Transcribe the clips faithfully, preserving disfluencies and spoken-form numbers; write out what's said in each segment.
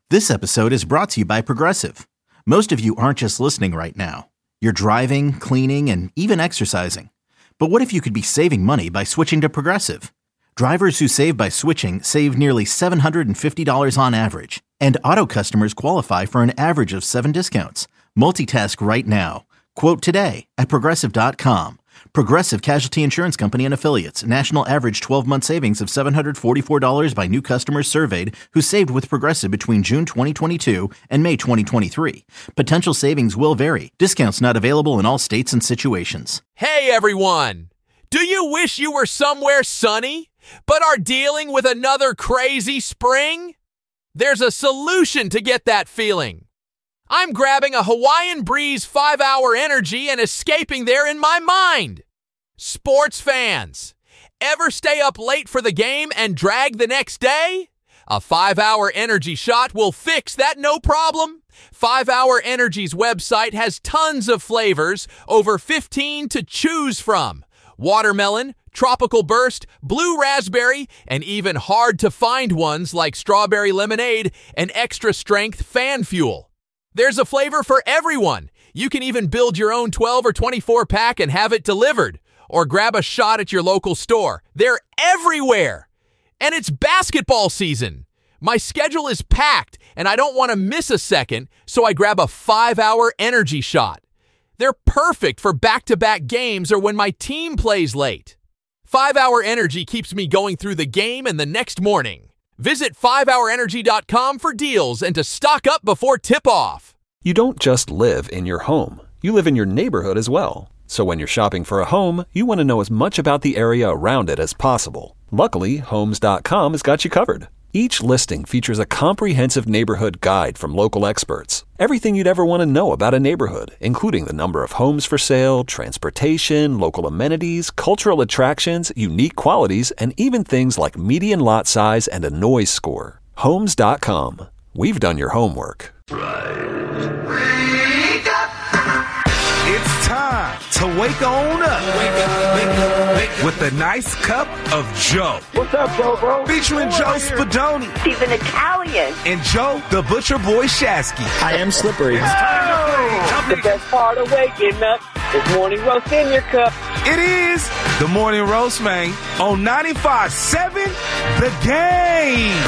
This episode is brought to you by Progressive. Most of you aren't just listening right now. You're driving, cleaning, and even exercising. But what if you could be saving money by switching to Progressive? Drivers who save by switching save nearly seven hundred fifty dollars on average. And auto customers qualify for an average of seven discounts. Multitask right now. Quote today at Progressive dot com. Progressive Casualty Insurance Company and Affiliates. National average twelve-month savings of seven hundred forty-four dollars by new customers surveyed who saved with Progressive between June twenty twenty-two and May twenty twenty-three. Potential savings will vary. Discounts not available in all states and situations. Hey, everyone! Do you wish you were somewhere sunny, but are dealing with another crazy spring? There's a solution to get that feeling. I'm grabbing a Hawaiian Breeze five hour Energy and escaping there in my mind. Sports fans, ever stay up late for the game and drag the next day? A five hour Energy shot will fix that no problem. five hour Energy's website has tons of flavors, over fifteen to choose from. Watermelon, tropical burst, blue raspberry, and even hard to find ones like strawberry lemonade and extra strength fan fuel. There's a flavor for everyone. You can even build your own twelve or twenty-four pack and have it delivered. Or grab a shot at your local store. They're everywhere. And it's basketball season. My schedule is packed and I don't want to miss a second, so I grab a five hour Energy shot. They're perfect for back-to-back games or when my team plays late. five hour Energy keeps me going through the game and the next morning. Visit five hour energy dot com for deals and to stock up before tip-off. You don't just live in your home. You live in your neighborhood as well. So when you're shopping for a home, you want to know as much about the area around it as possible. Luckily, Homes dot com has got you covered. Each listing features a comprehensive neighborhood guide from local experts. Everything you'd ever want to know about a neighborhood, including the number of homes for sale, transportation, local amenities, cultural attractions, unique qualities, and even things like median lot size and a noise score. Homes dot com. We've done your homework. It's time to wake on up. Wake up, wake up, wake up. With a nice cup of Joe. What's up, Joe, bro? Featuring Joe Spadoni. He's an Italian. And Joe, the Butcher Boy Shasky. I am slippery. It's time to play. The best part of waking up is morning roast in your cup. It is the Morning Roast, man, on ninety-five point seven The Game.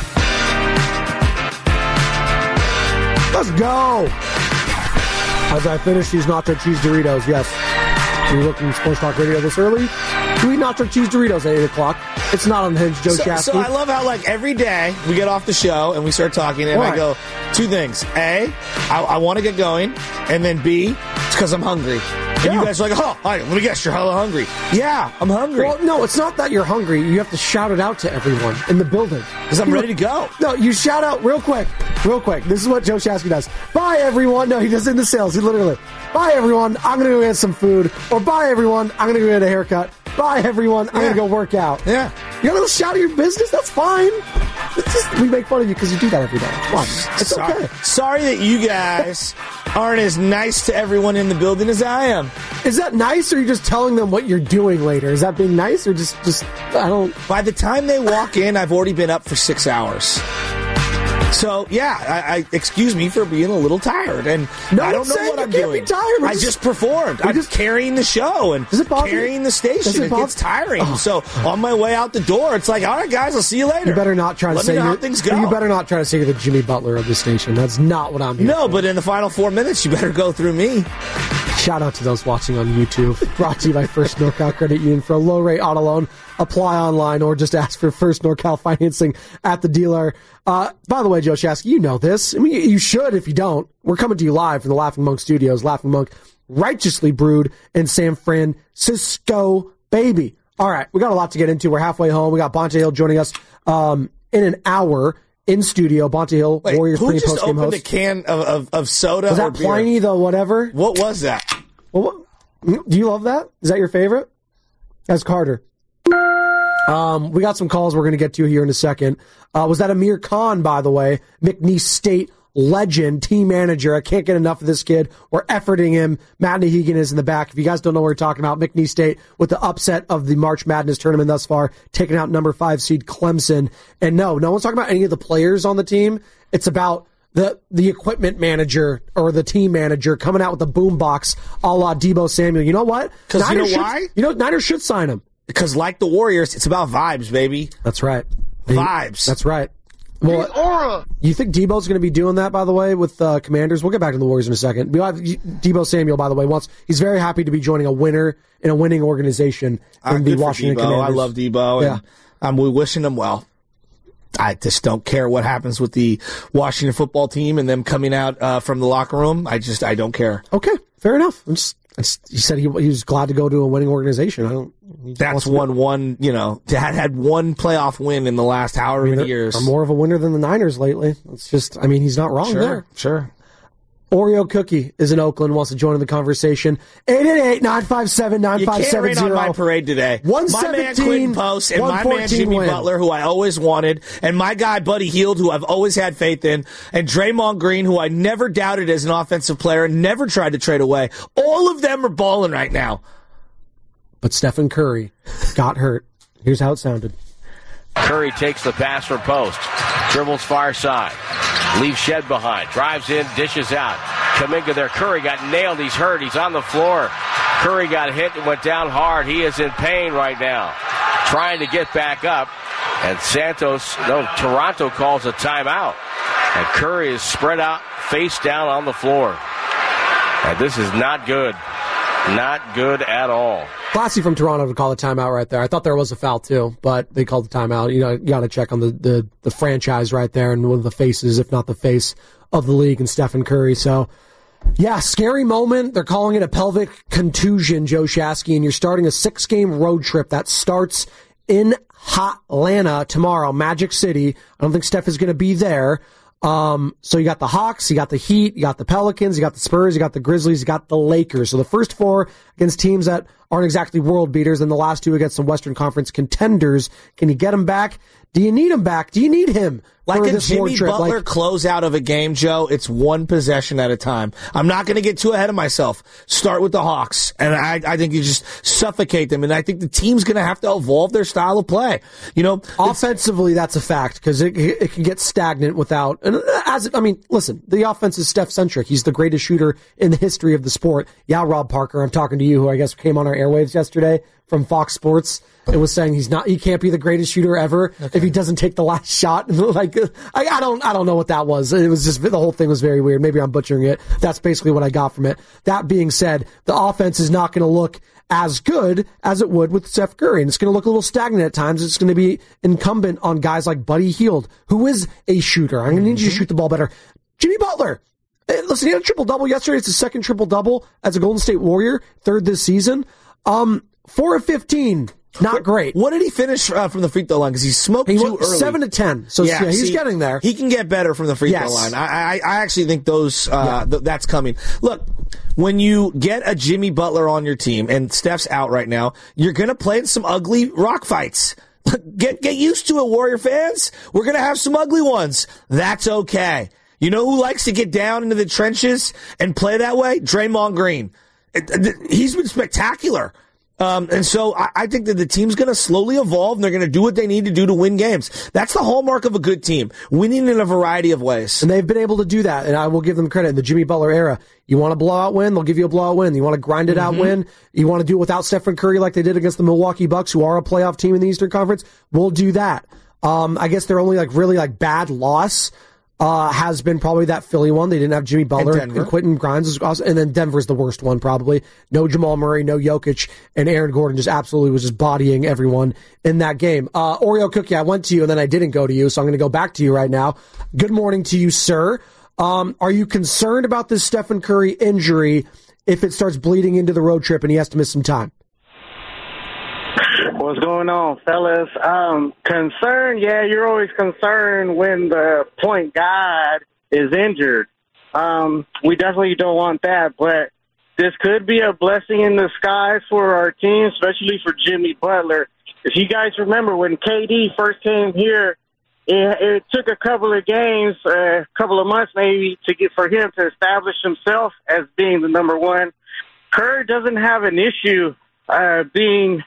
Let's go. As I finish these nacho cheese Doritos, yes. You're looking at Sports Talk Radio this early. We eat nacho cheese Doritos at eight o'clock. It's not on the hinge, Joe so, Shasky. So I love how, like, every day we get off the show and we start talking, and Why? I go, two things. A, I, I want to get going, and then B, it's because I'm hungry. And Yeah. you guys are like, oh, all right, let me guess, you're hella hungry. Yeah, I'm hungry. Well, no, it's not that you're hungry. You have to shout it out to everyone in the building. Because I'm You ready know- to go. No, you shout out real quick, real quick. This is what Joe Shasky does. Bye, everyone. No, he does it in the sales. He literally, bye, everyone. I'm going to go get some food. Or bye, everyone. I'm going to go get a haircut. Bye, everyone. I'm Yeah. going to go work out. Yeah. You're going to shout your business? That's fine. It's just, we make fun of you because you do that every day. It's fine. It's sorry, okay. sorry that you guys aren't as nice to everyone in the building as I am. Is that nice, or are you just telling them what you're doing later? Is that being nice, or just, just I don't... By the time they walk in, I've already been up for six hours. So, yeah, I, I excuse me for being a little tired, and No I don't one's know saying what you I'm can't doing. be tired. We're I just- just performed. we're I'm just- just carrying the show and Does it bother you? carrying the Does station. it It, bother- gets tiring. Oh. So, on my way out the door, it's like, all right, guys, I'll see you later. You better not try to Let say me know you're, how things go. You better not try to say you're the Jimmy Butler of the station. That's not what I'm here No, for. but in the final four minutes, you better go through me. Shout out to those watching on YouTube. Brought to you by First NorCal Credit Union. For a low rate auto loan, apply online or just ask for First NorCal financing at the dealer. Uh, by the way, Joe Shasky, you know this. I mean, you should if you don't. We're coming to you live from the Laughing Monk Studios. Laughing Monk, righteously brewed in San Francisco, baby. All right, we got a lot to get into. We're halfway home. We got Bonta Hill joining us um, in an hour in studio. Bonta Hill, Wait, Warriors who pre and just post game opened host. a can of, of, of soda Was or that beer? Pliny, the whatever? What was that? Well, what, do you love that? Is that your favorite? That's Carter. Um, we got some calls we're going to get to here in a second. Uh, was that Amir Khan, by the way, McNeese State legend, team manager. I can't get enough of this kid. We're efforting him. Matt Nahigian is in the back. If you guys don't know what we're talking about, McNeese State with the upset of the March Madness tournament thus far, taking out number five seed Clemson. And no, no one's talking about any of the players on the team. It's about the the equipment manager or the team manager coming out with the boombox a la Deebo Samuel. You know what? Because you know should, why? You know, Niners should sign him. Because like the Warriors, it's about vibes, baby. That's right. Vibes. That's right. Well, aura. You think Debo's going to be doing that, by the way, with uh, Commanders? We'll get back to the Warriors in a second. Deebo Samuel, by the way, wants he's very happy to be joining a winner in a winning organization in uh, the Washington Commanders. I love Debo, and yeah. um, we're wishing him well. I just don't care what happens with the Washington football team and them coming out uh, from the locker room. I just I don't care. Okay, fair enough. I'm just, he said he, he was glad to go to a winning organization. I don't. That's one one. You know, Dad had one playoff win in the last however I mean, many years. Are more of a winner than the Niners lately. It's just, I mean, he's not wrong sure, there. Sure. Oreo Cookie is in Oakland, wants to join in the conversation. eight eight eight, nine five seven, nine five seven zero. You can't rain on my parade today. My man Quentin Post and my man Jimmy win. Butler, who I always wanted, and my guy Buddy Hield, who I've always had faith in, and Draymond Green, who I never doubted as an offensive player, never tried to trade away. All of them are balling right now. But Stephen Curry got hurt. Here's how it sounded. Curry takes the pass from Post. Dribbles far side. Leaves Shed behind. Drives in, dishes out. Kuminga there. Curry got nailed. He's hurt. He's on the floor. Curry got hit and went down hard. He is in pain right now. Trying to get back up. And Santos, no, Toronto calls a timeout. And Curry is spread out, face down on the floor. And this is not good. Not good at all. Classy from Toronto to call a timeout right there. I thought there was a foul too, but they called the timeout. You know, you got to check on the, the, the franchise right there and one of the faces, if not the face of the league, and Stephen Curry. So, yeah, scary moment. They're calling it a pelvic contusion, Joe Shasky, and you're starting a six-game road trip that starts in Atlanta tomorrow, Magic City. I don't think Steph is going to be there. Um, so you got the Hawks, you got the Heat, you got the Pelicans, you got the Spurs, you got the Grizzlies, you got the Lakers. So the first four against teams that aren't exactly world beaters, and the last two against some Western Conference contenders. Can you get him back? Do you need him back? Do you need him? Like a this Jimmy trip? Butler like, closeout of a game, Joe, it's one possession at a time. I'm not going to get too ahead of myself. Start with the Hawks, and I, I think you just suffocate them, and I think the team's going to have to evolve their style of play. You know, offensively, that's a fact, because it, it can get stagnant without, and as I mean, listen, the offense is Steph-centric. He's the greatest shooter in the history of the sport. Yeah, Rob Parker, I'm talking to you, who I guess came on our airwaves yesterday from Fox Sports. It was saying he's not, he can't be the greatest shooter ever okay. if he doesn't take the last shot. Like, I, I don't, I don't know what that was. It was just, the whole thing was very weird. Maybe I'm butchering it. That's basically what I got from it. That being said, the offense is not going to look as good as it would with Steph Curry, and it's going to look a little stagnant at times. It's going to be incumbent on guys like Buddy Hield, who is a shooter. I'm going to need you to shoot the ball better. Jimmy Butler. Listen, he had a triple-double yesterday. It's his second triple-double as a Golden State Warrior, third this season. Um, four of fifteen. Not great. What did he finish uh, from the free throw line? Because he smoked he too went early. Seven to ten. So yeah, yeah he's see, getting there. He can get better from the free yes. throw line. I, I, I actually think those uh, yeah. th- that's coming. Look, when you get a Jimmy Butler on your team and Steph's out right now, you're going to play in some ugly rock fights. get get used to it, Warrior fans. We're going to have some ugly ones. That's okay. You know who likes to get down into the trenches and play that way? Draymond Green. It, it, he's been spectacular. Um, and so I, I think that the team's going to slowly evolve, and they're going to do what they need to do to win games. That's the hallmark of a good team, winning in a variety of ways. And they've been able to do that, and I will give them credit. In the Jimmy Butler era, you want a blowout win, they'll give you a blowout win. You want to grind it mm-hmm. out win, you want to do it without Stephen Curry like they did against the Milwaukee Bucks, who are a playoff team in the Eastern Conference, we'll do that. Um, I guess their only like really like bad loss Uh, has been probably that Philly one. They didn't have Jimmy Butler and, and Quentin Grimes, was awesome. And then Denver's the worst one probably. No Jamal Murray, no Jokic, and Aaron Gordon just absolutely was just bodying everyone in that game. Uh, Oreo Cookie, I went to you and then I didn't go to you, so I'm going to go back to you right now. Good morning to you, sir. Um, are you concerned about this Stephen Curry injury if it starts bleeding into the road trip and he has to miss some time? What's going on, fellas? Um, concerned, yeah, you're always concerned when the point guard is injured. Um, we definitely don't want that, but this could be a blessing in disguise for our team, especially for Jimmy Butler. If you guys remember when K D first came here it, it took a couple of games, a uh, couple of months maybe, to get for him to establish himself as being the number one. Kerr doesn't have an issue uh, being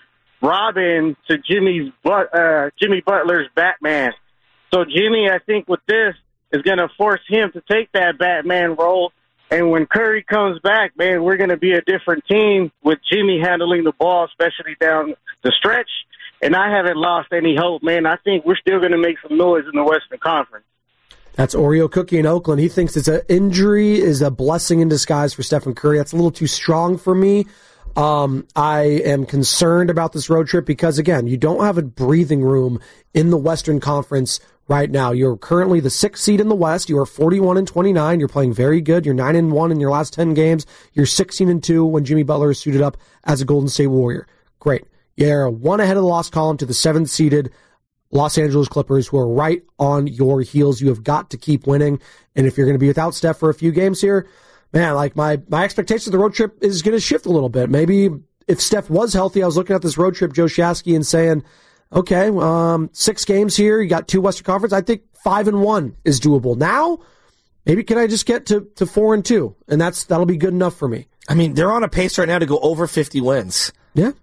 Robin to Jimmy's uh, Jimmy Butler's Batman. So Jimmy, I think with this, is going to force him to take that Batman role. And when Curry comes back, man, we're going to be a different team with Jimmy handling the ball, especially down the stretch. And I haven't lost any hope, man. I think we're still going to make some noise in the Western Conference. That's Oreo Cookie in Oakland. He thinks it's an injury is a blessing in disguise for Stephen Curry. That's a little too strong for me. Um, I am concerned about this road trip because, again, you don't have a breathing room in the Western Conference right now. You're currently the sixth seed in the West. You are forty-one and twenty-nine. You're playing very good. You're nine and one in your last ten games. You're sixteen and two when Jimmy Butler is suited up as a Golden State Warrior. Great. You're one ahead of the loss column to the seventh seeded Los Angeles Clippers, who are right on your heels. You have got to keep winning. And if you're going to be without Steph for a few games here, man, like my, my expectation of the road trip is going to shift a little bit. Maybe if Steph was healthy, I was looking at this road trip, Joe Shasky, and saying, okay, um, six games here. You got two Western Conference. I think five and one is doable. Now, maybe can I just get to, to four and two? And that's, that'll be good enough for me. I mean, they're on a pace right now to go over fifty wins. Yeah.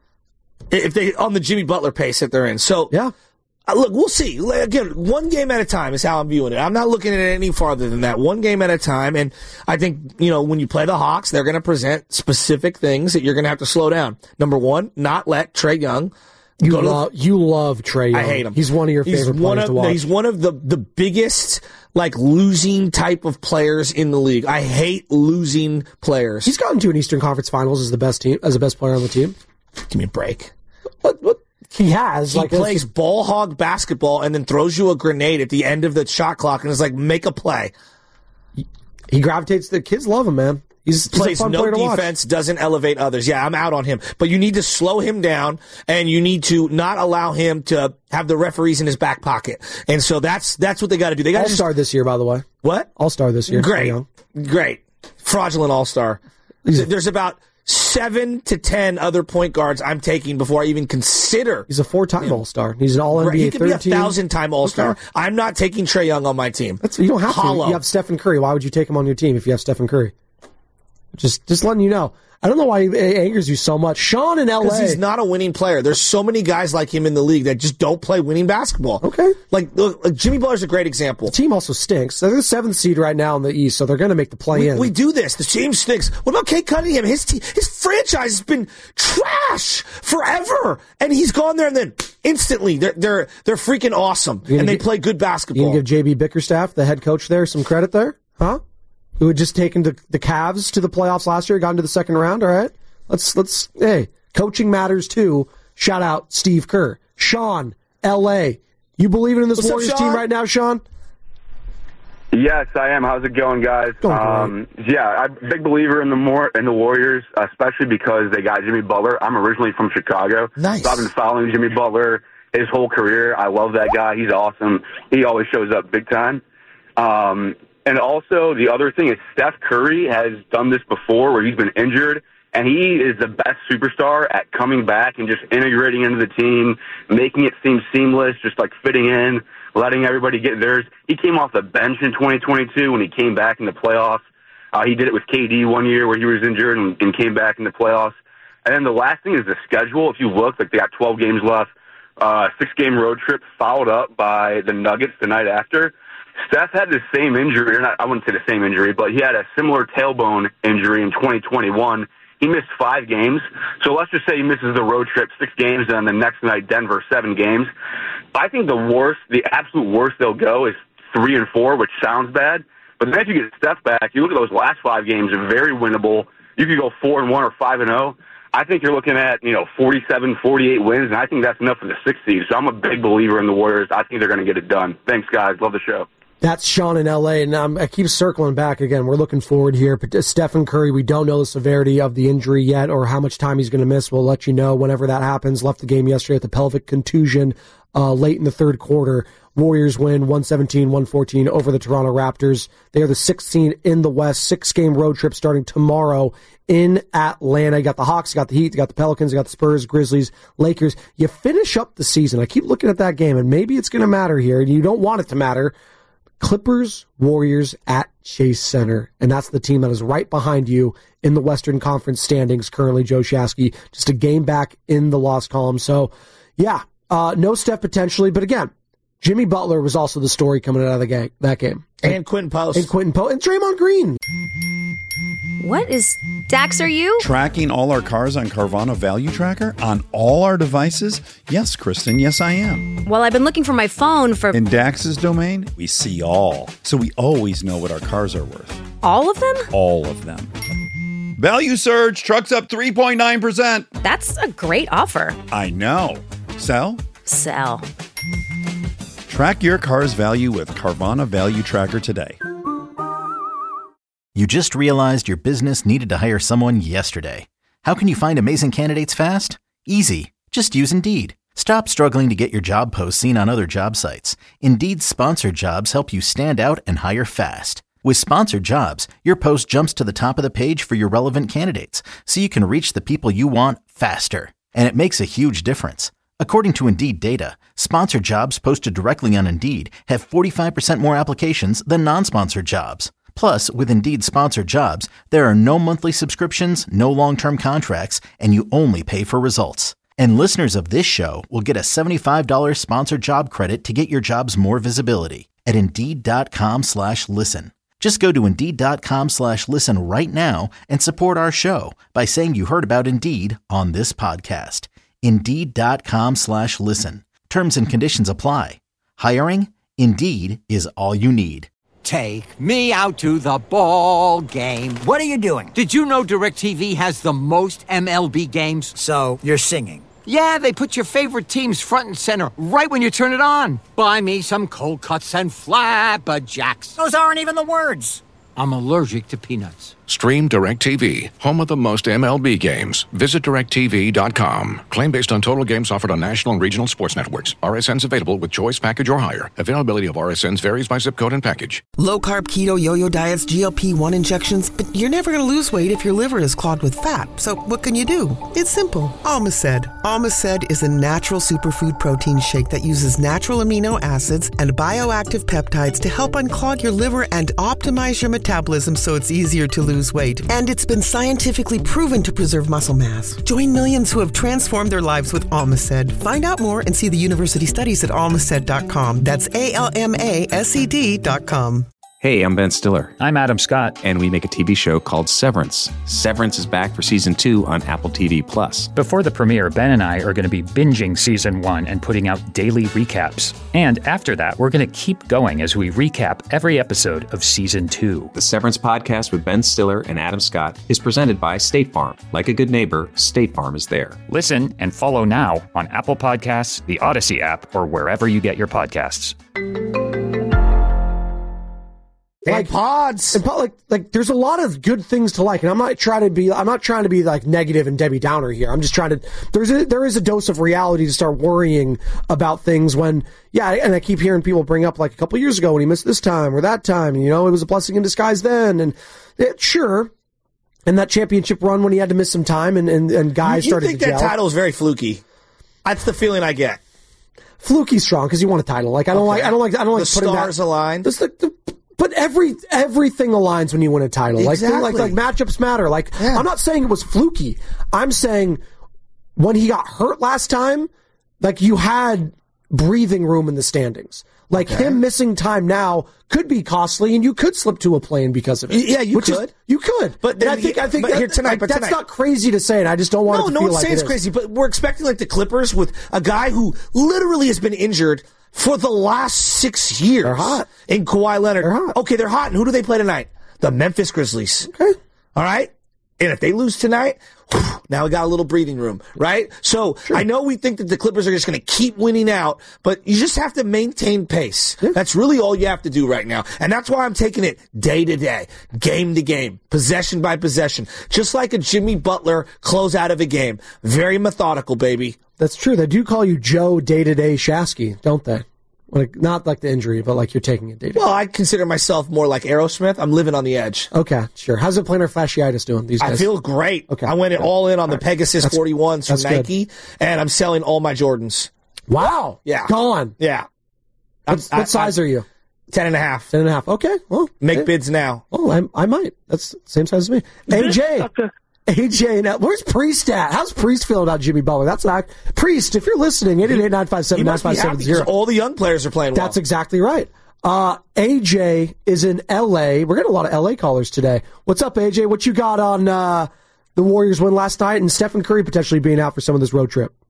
If they, on the Jimmy Butler pace that they're in. So, yeah. Uh, look, we'll see. Again, one game at a time is how I'm viewing it. I'm not looking at it any farther than that. One game at a time. And I think, you know, when you play the Hawks, they're going to present specific things that you're going to have to slow down. Number one, not let Trae Young You go love, to you love Trae Young. I hate him. He's one of your he's favorite one players of, to watch. He's one of the, the biggest, like, losing type of players in the league. I hate losing players. He's gotten to an Eastern Conference Finals as the best team, as the best player on the team. Give me a break. What, what? He has. He like plays ball hog basketball and then throws you a grenade at the end of the shot clock and is like, make a play. He, he gravitates. The kids love him, man. He's, he's plays a fun no player to defense, watch. Doesn't elevate others. Yeah, I'm out on him. But you need to slow him down, and you need to not allow him to have the referees in his back pocket. And so that's that's what they got to do. They got to All-star this year, by the way. What? All-star this year. Great, great, fraudulent All-star. There's about seven to ten other point guards I'm taking before I even consider. He's a four-time you know, All-Star. He's an All N B A. He could be a thousand-time All-Star. Okay. I'm not taking Trae Young on my team. That's, you don't have Hollow. to. You have Stephen Curry. Why would you take him on your team if you have Stephen Curry? Just, just letting you know. I don't know why it angers you so much. Sean in L A. Because he's not a winning player. There's so many guys like him in the league that just don't play winning basketball. Okay. Like, look, like Jimmy Butler's a great example. The team also stinks. They're the seventh seed right now in the East, so they're going to make the play-in. We, we do this. The team stinks. What about Kate Cunningham? His te- his franchise has been trash forever, and he's gone there, and then instantly they're they're they're freaking awesome, and they get, play good basketball. You gonna give J B Bickerstaff, the head coach there, some credit there, huh? Who had just taken the, the Cavs to the playoffs last year, got into the second round. All right, let's let's hey, coaching matters too. Shout out Steve Kerr, Sean, L A. You believing in this What's Warriors up, team right now, Sean? Yes, I am. How's it going, guys? Going um, yeah, I'm a big believer in the more in the Warriors, especially because they got Jimmy Butler. I'm originally from Chicago, nice. So I've been following Jimmy Butler his whole career. I love that guy. He's awesome. He always shows up big time. Um, and also, the other thing is Steph Curry has done this before where he's been injured, and he is the best superstar at coming back and just integrating into the team, making it seem seamless, just like fitting in, letting everybody get theirs. He came off the bench in twenty twenty-two when he came back in the playoffs. Uh, he did it with K D one year where he was injured and, and came back in the playoffs. And then the last thing is the schedule. If you look, like they got twelve games left, uh, six-game road trip followed up by the Nuggets the night after. Steph had the same injury, or not, I wouldn't say the same injury, but he had a similar tailbone injury in twenty twenty-one. He missed five games. So let's just say he misses the road trip, six games, and then the next night, Denver, seven games. I think the worst, the absolute worst they'll go is three and four, which sounds bad. But then if you get Steph back, you look at those last five games, are very winnable. You could go four and one or five and zero. I think you're looking at, you know, forty-seven, forty-eight wins, and I think that's enough for the sixth seed. So I'm a big believer in the Warriors. I think they're going to get it done. Thanks, guys. Love the show. That's Sean in L A, and um, I keep circling back again. We're looking forward here. But Stephen Curry, we don't know the severity of the injury yet or how much time he's going to miss. We'll let you know whenever that happens. Left the game yesterday with a pelvic contusion uh, late in the third quarter. Warriors win one seventeen one fourteen over the Toronto Raptors. They are the sixteenth in the West. Six-game road trip starting tomorrow in Atlanta. You got the Hawks, you got the Heat, you got the Pelicans, you got the Spurs, Grizzlies, Lakers. You finish up the season. I keep looking at that game, and maybe it's going to matter here, and you don't want it to matter. Clippers, Warriors at Chase Center, and that's the team that is right behind you in the Western Conference standings currently, Joe Shasky. Just a game back in the loss column. So, yeah, uh, no Steph potentially, but again, Jimmy Butler was also the story coming out of the game, that game. And, and Quentin Post. And Quentin Post. And Draymond Green. What is Dax, are you? Tracking all our cars on Carvana Value Tracker on all our devices? Yes, Kristen, yes, I am. Well, I've been looking for my phone for... In Dax's domain, we see all. So we always know what our cars are worth. All of them? All of them. Value surge, trucks up three point nine percent. That's a great offer. I know. Sell? Sell. Track your car's value with Carvana Value Tracker today. You just realized your business needed to hire someone yesterday. How can you find amazing candidates fast? Easy. Just use Indeed. Stop struggling to get your job posts seen on other job sites. Indeed's sponsored jobs help you stand out and hire fast. With sponsored jobs, your post jumps to the top of the page for your relevant candidates, so you can reach the people you want faster. And it makes a huge difference. According to Indeed data, sponsored jobs posted directly on Indeed have forty-five percent more applications than non-sponsored jobs. Plus, with Indeed sponsored jobs, there are no monthly subscriptions, no long-term contracts, and you only pay for results. And listeners of this show will get a seventy-five dollars sponsored job credit to get your jobs more visibility at Indeed.com slash listen. Just go to Indeed.com slash listen right now and support our show by saying you heard about Indeed on this podcast. Indeed.com slash listen. Terms and conditions apply. Hiring? Indeed is all you need. Take me out to the ball game. What are you doing? Did you know DirecTV has the most M L B games? So, you're singing. Yeah, they put your favorite teams front and center right when you turn it on. Buy me some cold cuts and flapjacks. Those aren't even the words. I'm allergic to peanuts. Stream DirecTV, home of the most M L B games. Visit direct T V dot com. Claim based on total games offered on national and regional sports networks. R S Ns available with choice package or higher. Availability of R S Ns varies by zip code and package. Low-carb, keto, yo-yo diets, G L P one injections, but you're never going to lose weight if your liver is clogged with fat. So what can you do? It's simple. Almaced. Almaced is a natural superfood protein shake that uses natural amino acids and bioactive peptides to help unclog your liver and optimize your metabolism so it's easier to lose weight. And it's been scientifically proven to preserve muscle mass. Join millions who have transformed their lives with Almaced. Find out more and see the university studies at almaced dot com. That's A L M A S E D dot com. Hey, I'm Ben Stiller. I'm Adam Scott. And we make a T V show called Severance. Severance is back for season two on Apple T V Plus. Before the premiere, Ben and I are going to be binging season one and putting out daily recaps. And after that, we're going to keep going as we recap every episode of season two. The Severance podcast with Ben Stiller and Adam Scott is presented by State Farm. Like a good neighbor, State Farm is there. Listen and follow now on Apple Podcasts, the Odyssey app, or wherever you get your podcasts. Like and pods, and like like there's a lot of good things to like, and I'm not trying to be I'm not trying to be like negative and Debbie Downer here. I'm just trying to there's a, there is a dose of reality to start worrying about things when yeah, and I keep hearing people bring up like a couple years ago when he missed this time or that time, and, you know, it was a blessing in disguise then, and it, sure, and that championship run when he had to miss some time and and, and guys you, you started think to that gel. Title is very fluky. That's the feeling I get. Fluky strong because you want a title. Like I don't okay. like I don't like I don't like the putting stars that, aligned. This, the, the, But every everything aligns when you win a title. Exactly. Like like like matchups matter. Like yeah. I'm not saying it was fluky. I'm saying when he got hurt last time, like you had breathing room in the standings. Like okay. him missing time now could be costly, and you could slip to a plane because of it. Yeah, you Which could. Is, you could. But I think I think but that, here tonight. like, but that's tonight. not crazy to say, and I just don't want no, it to no feel one's like saying it it's is. crazy. But we're expecting like the Clippers with a guy who literally has been injured for the last six years. They're hot. In Kawhi Leonard. They're hot. Okay, they're hot. And who do they play tonight? The Memphis Grizzlies. Okay. All right? And if they lose tonight, whew, now we got a little breathing room, right? So sure. I know we think that the Clippers are just going to keep winning out, but you just have to maintain pace. Yeah. That's really all you have to do right now. And that's why I'm taking it day to day, game to game, possession by possession. Just like a Jimmy Butler close out of a game. Very methodical, baby. That's true. They do call you Joe day to day Shasky, don't they? Like, not like the injury, but like you're taking it day to day. Well, I consider myself more like Aerosmith. I'm living on the edge. Okay, sure. How's the plantar fasciitis doing these days? I feel great. Okay. I went Good. all in on the All right. Pegasus That's- forty-ones from that's good. Nike, and I'm selling all my Jordans. Wow. Yeah. Gone. Yeah. What, I- what size I- are you? Ten and a half. Ten and a half. Okay. Well, Make okay. bids now. Oh, I, I might. That's the same size as me. A J. A J, now, where's Priest at? How's Priest feeling about Jimmy Butler? That's not Priest. If you're listening, eight eight eight, nine five seven, He nine must be five seven happy zero. 'cause all the young players are playing well. That's exactly right. Uh, A J is in L A. We're getting a lot of L A callers today. What's up, A J? What you got on uh, the Warriors win last night and Stephen Curry potentially being out for some of this road trip?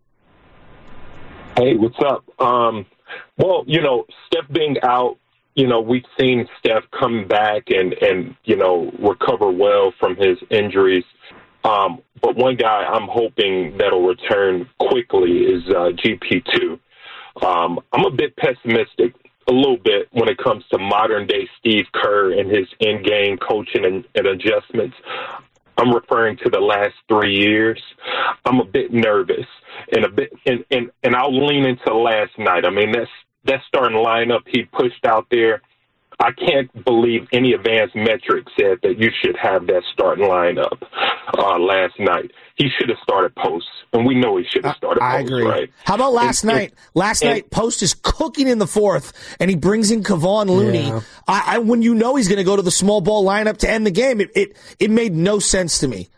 Hey, what's up? Um, well, you know, Steph being out, you know, we've seen Steph come back and, and you know, recover well from his injuries. Um, but one guy I'm hoping that'll return quickly is uh, G P two. Um, I'm a bit pessimistic, a little bit, when it comes to modern-day Steve Kerr and his in-game coaching and, and adjustments. I'm referring to the last three years. I'm a bit nervous and a bit, and, and, and I'll lean into last night. I mean, that's that starting lineup he pushed out there. I can't believe any advanced metric said that you should have that starting lineup uh, last night. He should have started Post, and we know he should have started I Post, agree. right? How about last And- night? Last and- night, Post is cooking in the fourth, and he brings in Kevon Looney. Yeah. I, I, when you know he's going to go to the small ball lineup to end the game, it, it it made no sense to me.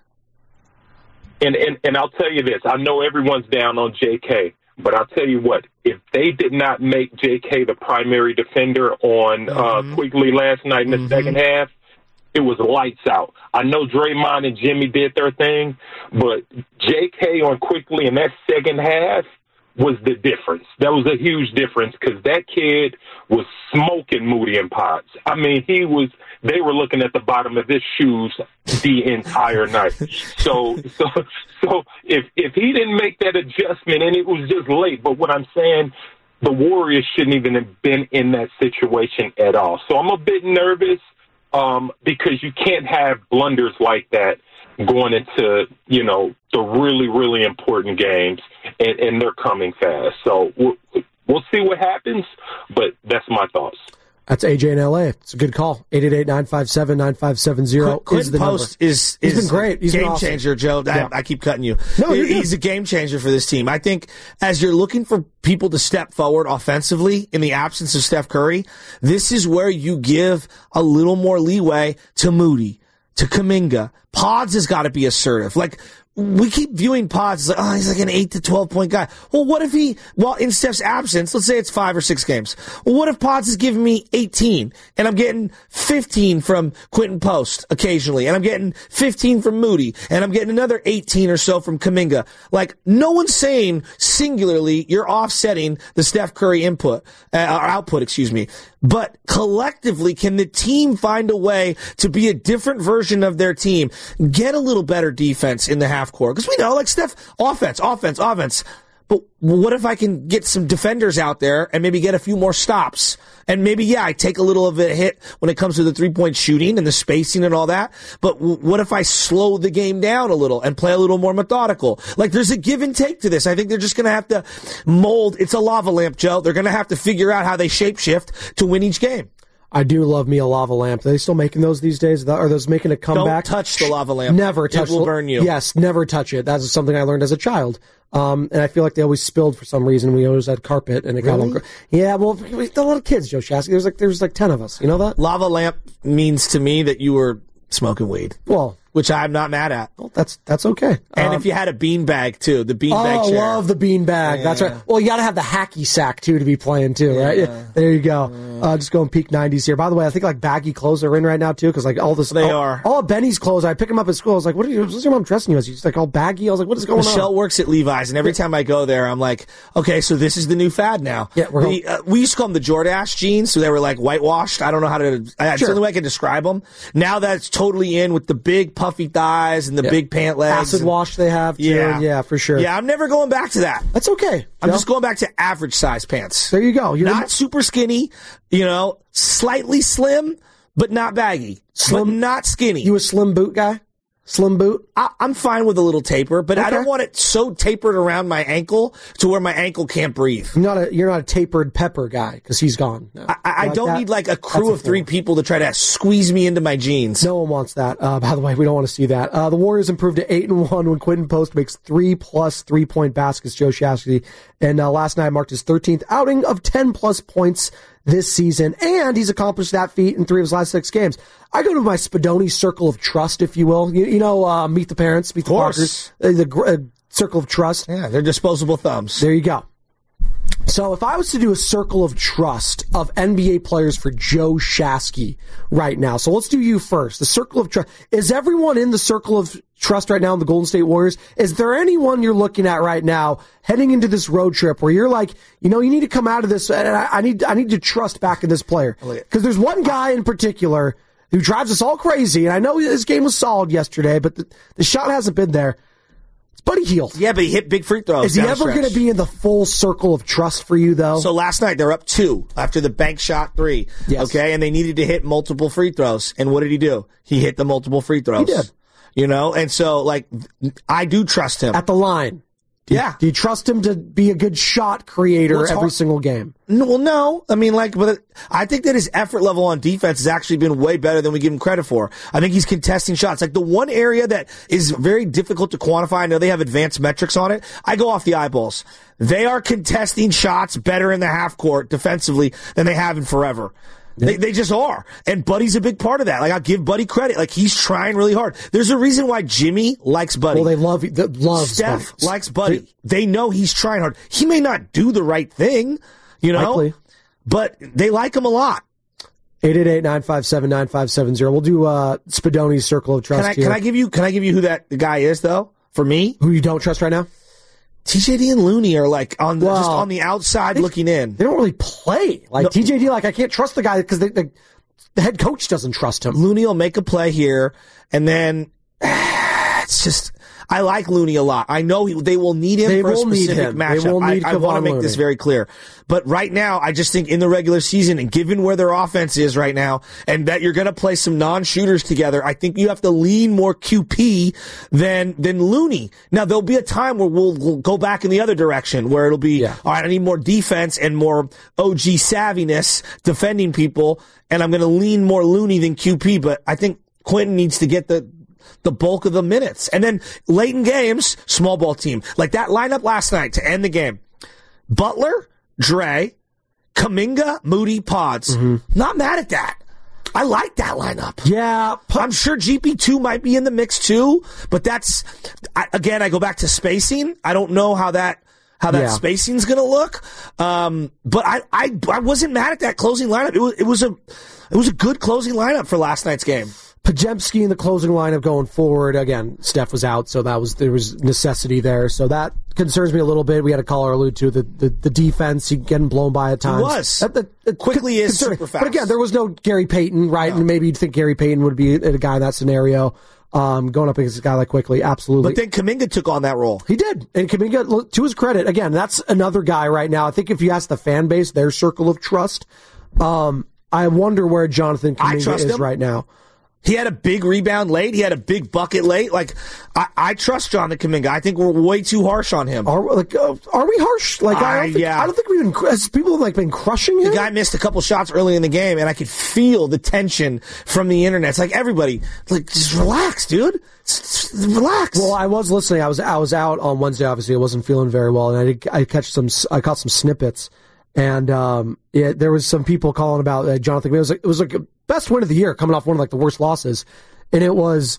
And, and and I'll tell you this. I know everyone's down on J K, but I'll tell you what. If they did not make J K the primary defender on Mm-hmm. uh, Quigley last night in the mm-hmm. second half, it was lights out. I know Draymond and Jimmy did their thing, but J K on Quigley in that second half was the difference. That was a huge difference because that kid was smoking Moody and Potts. I mean, he was. They were looking at the bottom of his shoes the entire night. So, so, so if if he didn't make that adjustment, and it was just late, but what I'm saying, the Warriors shouldn't even have been in that situation at all. So I'm a bit nervous um, because you can't have blunders like that going into, you know, the really, really important games, and, and they're coming fast. So we'll, we'll see what happens, but that's my thoughts. That's A J in L A. It's a good call. eight eight eight, nine five seven, nine five seven zero Quinn is the Post number. is, He's is been great. He's been game awesome. changer, Joe. I, Yeah. I keep cutting you. No, you're He's good. a game changer for this team. I think as you're looking for people to step forward offensively in the absence of Steph Curry, this is where you give a little more leeway to Moody, to Kuminga. Pods has got to be assertive. Like, we keep viewing Pods as like, oh, he's like an eight to twelve point guy. Well, what if he, well, in Steph's absence, let's say it's five or six games. Well, what if Pods is giving me eighteen and I'm getting fifteen from Quentin Post occasionally, and I'm getting fifteen from Moody, and I'm getting another eighteen or so from Kuminga? Like, no one's saying singularly you're offsetting the Steph Curry input, uh, or output, excuse me. But collectively, can the team find a way to be a different version of their team? Get a little better defense in the half court. Because we know, like, Steph, offense, offense, offense. But what if I can get some defenders out there and maybe get a few more stops? And maybe, yeah, I take a little of a hit when it comes to the three-point shooting and the spacing and all that. But w- what if I slow the game down a little and play a little more methodical? Like, there's a give and take to this. I think they're just going to have to mold. It's a lava lamp, Joe. They're going to have to figure out how they shapeshift to win each game. I do love me a lava lamp. Are they still making those these days? Are those making a comeback? Don't touch the lava lamp. Never touch it. It will the, burn you. Yes, never touch it. That's something I learned as a child. Um, and I feel like they always spilled for some reason. We always had carpet, and it got Really? all. Yeah, well, we a lot of kids, Joe Shasky. There's like there's like ten of us. You know that? Lava lamp means to me that you were smoking weed. Well, which I'm not mad at. Well, that's that's okay. And Um, if you had a bean bag too, the bean oh, bag chair. love the bean bag. Yeah. That's right. Well, you got to have the hacky sack too to be playing too, right? Yeah. There you go. Uh, just going peak nineties here. By the way, I think like baggy clothes are in right now too, because like all this, They all, are. all of Benny's clothes. I pick him up at school. I was like, "What are you? What's your mom dressing you as?" He's like all baggy. I was like, "What is going Michelle on?" works at Levi's, and every time I go there, I'm like, okay, so this is the new fad now. Yeah, we're we, uh, we used to call them the Jordache jeans, so they were like whitewashed. I don't know how to. I, It's Sure. the only way I can describe them. Now that's totally in with the big puffy thighs and the Yeah. big pant legs. Acid and- wash they have too. Yeah. Yeah, for sure. Yeah, I'm never going back to that. That's okay. I'm Joe. just going back to average size pants. There you go. You're Not super skinny, you know, slightly slim, but not baggy. Slim- but not skinny. You a slim boot guy? Slim boot? I, I'm fine with a little taper, but Okay. I don't want it so tapered around my ankle to where my ankle can't breathe. You're not a, you're not a tapered Pepper guy because he's gone. No. I, I Like don't that- need like a crew that's of three form. people to try to squeeze me into my jeans. No one wants that. Uh, by the way, we don't want to see that. Uh, the Warriors improved to eight and one when Quentin Post makes three plus three point baskets. Joe Shasky, and uh, last night marked his thirteenth outing of ten plus points this season, and he's accomplished that feat in three of his last six games. I go to my Spadoni circle of trust, if you will. You, you know, uh, meet the parents, meet the Parkers, uh, the gr- uh, circle of trust. Yeah, they're disposable thumbs. There you go. So if I was to do a circle of trust of N B A players for Joe Shasky right now, so let's do you first. The circle of trust. Is everyone in the circle of trust right now in the Golden State Warriors? Is there anyone you're looking at right now heading into this road trip where you're like, you know, you need to come out of this and I, I need I need to trust back in this player? Because there's one guy in particular who drives us all crazy, and I know his game was solid yesterday, but the, the shot hasn't been there. It's Buddy Hield. Yeah, but he hit big free throws. Is he down the ever stretch. going to be in the full circle of trust for you, though? So last night they're up two after the bank shot three. Yes. Okay, and they needed to hit multiple free throws. And what did he do? He hit the multiple free throws. He did. You know, and so like I do trust him At the line. Do you, Yeah. Do you trust him to be a good shot creator Well, it's every hard- single game? No, well, no. I mean, like, but I think that his effort level on defense has actually been way better than we give him credit for. I think he's contesting shots. Like the one area that is very difficult to quantify, I know they have advanced metrics on it. I go off the eyeballs. They are contesting shots better in the half court defensively than they have in forever. They, they just are. And Buddy's a big part of that. Like, I'll give Buddy credit. Like, he's trying really hard. There's a reason why Jimmy likes Buddy. Well, they love they love Steph Buddy. likes Buddy. They know he's trying hard. He may not do the right thing, you know, Likely. but they like him a lot. eight eight eight, nine five seven, nine five seven zero. We'll do uh, Spadoni's circle of trust Can I, here. can I give you, can I give you who that guy is though? For me? Who you don't trust right now? T J D and Looney are like on the, Well, just on the outside looking in. They don't really play. Like No. T J D, like I can't trust the guy because the, the head coach doesn't trust him. Looney will make a play here, and then it's just I like Looney a lot. I know he, they will need him They for a will need specific him. They matchup. will need I, I want to Kevon make this Looney. very clear. But right now, I just think in the regular season, and given where their offense is right now, and that you're going to play some non-shooters together, I think you have to lean more Q P than than Looney. Now there'll be a time where we'll, we'll go back in the other direction, where it'll be all right. I need more defense and more O G savviness defending people, and I'm going to lean more Looney than Q P. But I think Quentin needs to get the the bulk of the minutes. And then late in games, small ball team. Like that lineup last night to end the game. Butler, Dre, Kuminga, Moody, Pods. Not mad at that. I like that lineup. Yeah. I'm sure G P two might be in the mix too, but that's, I, again, I go back to spacing. I don't know how that, how that Yeah. spacing's gonna look. Um, but I, I, I wasn't mad at that closing lineup. It was, it was a, it was a good closing lineup for last night's game. Pajemski in the closing lineup going forward. Again, Steph was out, so that was there was necessity there. So that concerns me a little bit. We had a caller allude to the, the, the defense, he getting blown by at times. was. That, that, that Quickly is concerning. super fast. But again, there was no Gary Payton, right? And maybe you'd think Gary Payton would be a guy in that scenario. Um, going up against a guy like Quickly, absolutely. But then Kuminga took on that role. He did. And Kuminga, look, to his credit, again, that's another guy right now. I think if you ask the fan base, their circle of trust, um, I wonder where Jonathan I Kuminga trust is him. right now. He had a big rebound late. He had a big bucket late. Like, I, I trust Jonathan Kuminga. I think we're way too harsh on him. Are like uh, are we harsh? Like I Uh, don't think, yeah. I don't think we've been. Has people like been crushing him? The guy missed a couple shots early in the game, and I could feel the tension from the internet. It's like everybody, like, just relax, dude. Just, just relax. Well, I was listening. I was I was out on Wednesday. Obviously, I wasn't feeling very well, and I did, I catch some. I caught some snippets, and um, yeah, there was some people calling about uh, Jonathan. It was like, it was like a best win of the year, coming off one of like the worst losses, and it was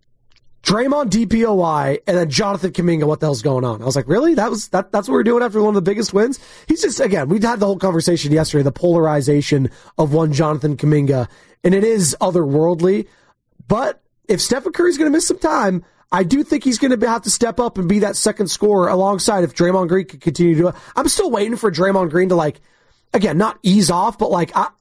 Draymond D P O Y and then Jonathan Kuminga. What the hell's going on? I was like, really? That was that? That's what we're doing after one of the biggest wins. He's just again. We had the whole conversation yesterday. The polarization of one Jonathan Kuminga, and it is otherworldly. But if Stephen Curry's going to miss some time, I do think he's going to have to step up and be that second scorer alongside if Draymond Green could continue to do it. I'm still waiting for Draymond Green to like, again, not ease off, but like I,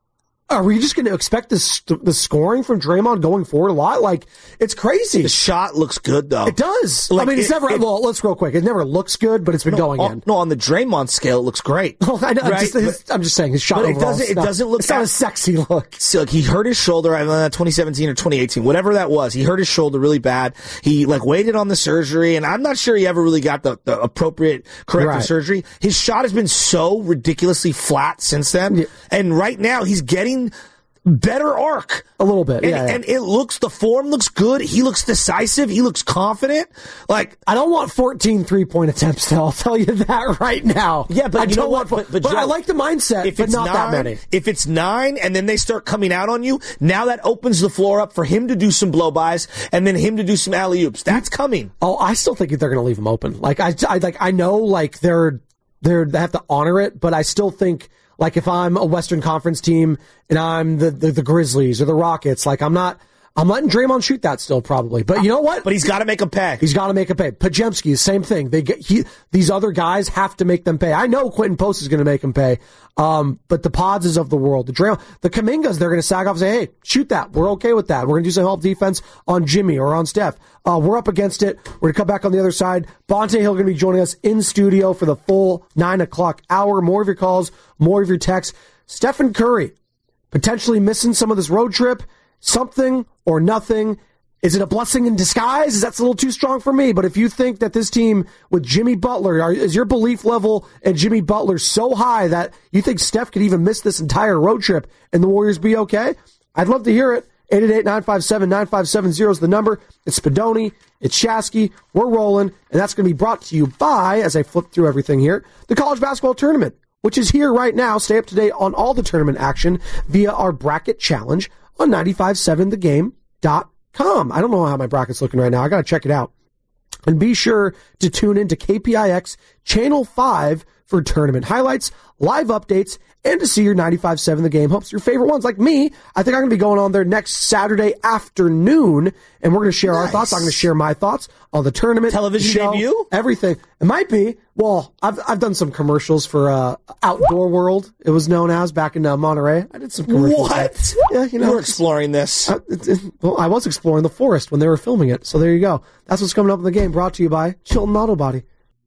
Are we just going to expect this, the scoring from Draymond going forward a lot? Like, it's crazy. The shot looks good, though. It does. Like, I mean, it's it, never, it, well, let's real quick. It never looks good, but it's been no, going on, in. No, on the Draymond scale, it looks great. Well, I know, right? just, but, I'm just saying, his shot but overall, it doesn't, it not, doesn't look it's not a sexy look. See, like, he hurt his shoulder in uh, twenty seventeen or twenty eighteen, whatever that was. He hurt his shoulder really bad. He, like, waited on the surgery, and I'm not sure he ever really got the, the appropriate corrective Right. surgery. His shot has been so ridiculously flat since then, yeah. and right now he's getting better arc. A little bit, and, yeah, yeah. And it looks, the form looks good. He looks decisive. He looks confident. Like, I don't want fourteen three-point attempts, though. I'll tell you that right now. Yeah, but I you don't know what? Want, but, but, but Joe, I like the mindset, if but it's not nine, that many. If it's nine and then they start coming out on you, now that opens the floor up for him to do some blow-bys and then him to do some alley-oops. That's coming. Oh, I still think they're going to leave him open. Like, I, I, like, I know, like, they're, they're, they have to honor it, but I still think, like, if I'm a Western Conference team and I'm the, the, the Grizzlies or the Rockets, like, I'm not, I'm letting Draymond shoot that still probably. But you know what? But he's got to make him pay. He's got to make him pay. Pajemski, same thing. They get, he, these other guys have to make them pay. I know Quentin Post is going to make them pay. Um, but the Pods of the world, the Draymond, the Kumingas, they're going to sag off and say, hey, shoot that. We're okay with that. We're going to do some help defense on Jimmy or on Steph. Uh, we're up against it. We're going to come back on the other side. Bonte Hill going to be joining us in studio for the full nine o'clock hour. More of your calls, more of your texts. Stephen Curry, potentially missing some of this road trip, something or nothing. Is it a blessing in disguise? Is that a little too strong for me? But if you think that this team with Jimmy Butler, are, is your belief level in Jimmy Butler so high that you think Steph could even miss this entire road trip and the Warriors be okay? I'd love to hear it. eight eight eight, nine five seven, nine five seven zero is the number. It's Spadoni. It's Shasky. We're rolling. And that's going to be brought to you by, as I flip through everything here, the College Basketball Tournament, which is here right now. Stay up to date on all the tournament action via our bracket challenge on nine five seven the game dot com. I don't know how my bracket's looking right now. I got to check it out. And be sure to tune in to K P I X Channel five for tournament highlights, live updates, and to see your ninety-five seven The Game hopes, your favorite ones. Like me, I think I'm going to be going on there next Saturday afternoon, and we're going to share nice. our thoughts. I'm going to share my thoughts on the tournament. Television show, debut? Everything. It might be. Well, I've I've done some commercials for uh, Outdoor World, it was known as, back in uh, Monterey. I did some commercials. What? Yeah, you know. You were exploring this. Uh, it, it, well, I was exploring the forest when they were filming it, so there you go. That's what's coming up in the game, brought to you by Chilton Auto Body.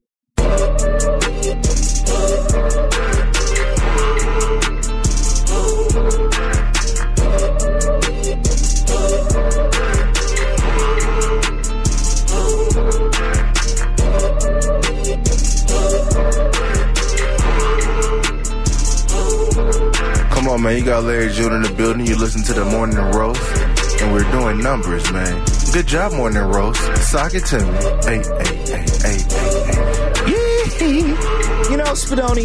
Come on, man. You got Larry June in the building. You listen to the Morning Roast, and we're doing numbers, man. Good job, Morning Roast. Sock it to me. Hey, hey, hey, hey, hey, hey. You know, Spadoni,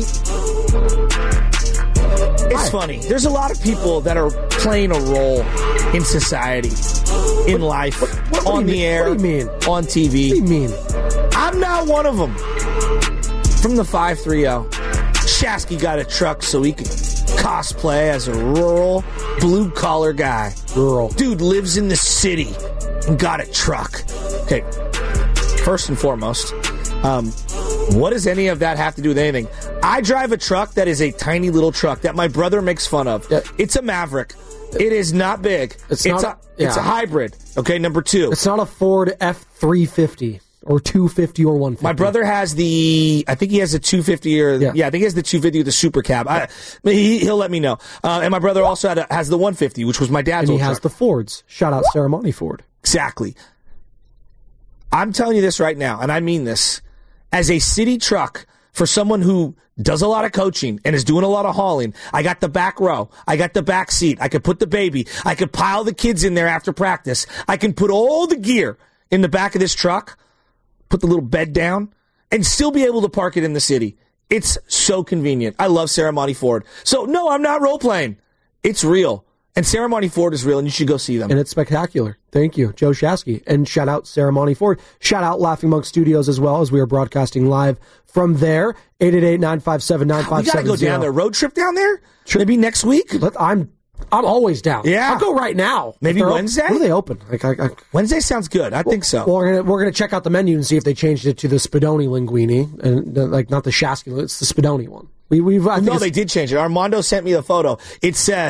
it's Hi. funny. There's a lot of people that are playing a role in society, in what, life, what, what, what on the mean? air, what do you mean? on T V. What do you mean? I'm not one of them. From the five three oh, Shasky got a truck so he could cosplay as a rural, blue-collar guy. Rural. Dude lives in the city and got a truck. Okay, first and foremost, um, what does any of that have to do with anything? I drive a truck that is a tiny little truck that my brother makes fun of. Yeah. It's a Maverick. It is not big. It's, it's, not, a, yeah. it's a hybrid. Okay, number two. It's not a Ford F three fifty. Or two fifty or one fifty. My brother has the, I think he has the two fifty or, yeah, yeah I think he has the two fifty with the super cab. I, he, he'll let me know. Uh, and my brother also had a, has the one fifty, which was my dad's and old he has truck. the Fords. Shout out Ceremony Ford. Exactly. I'm telling you this right now, and I mean this. As a city truck, for someone who does a lot of coaching and is doing a lot of hauling, I got the back row. I got the back seat. I could put the baby. I could pile the kids in there after practice. I can put all the gear in the back of this truck, put the little bed down, and still be able to park it in the city. It's so convenient. I love Ceremony Ford. So, no, I'm not role-playing. It's real. And Ceremony Ford is real, and you should go see them. And it's spectacular. Thank you, Joe Shasky. And shout out Ceremony Ford. Shout out Laughing Monk Studios as well, as we are broadcasting live from there. eight eight eight, nine five seven, nine five seven zero. We got to go down there. Road trip down there? Trip. Maybe next week? Let, I'm I'm always down. Yeah. I'll go right now. Maybe Wednesday? When are they open? Like, I, I, Wednesday sounds good. I well, think so. Well, we're gonna we're gonna check out the menu and see if they changed it to the Spadoni linguine, and uh, like not the Shasky. It's the Spadoni one. We we've I no, think they did change it. Armando sent me the photo. It says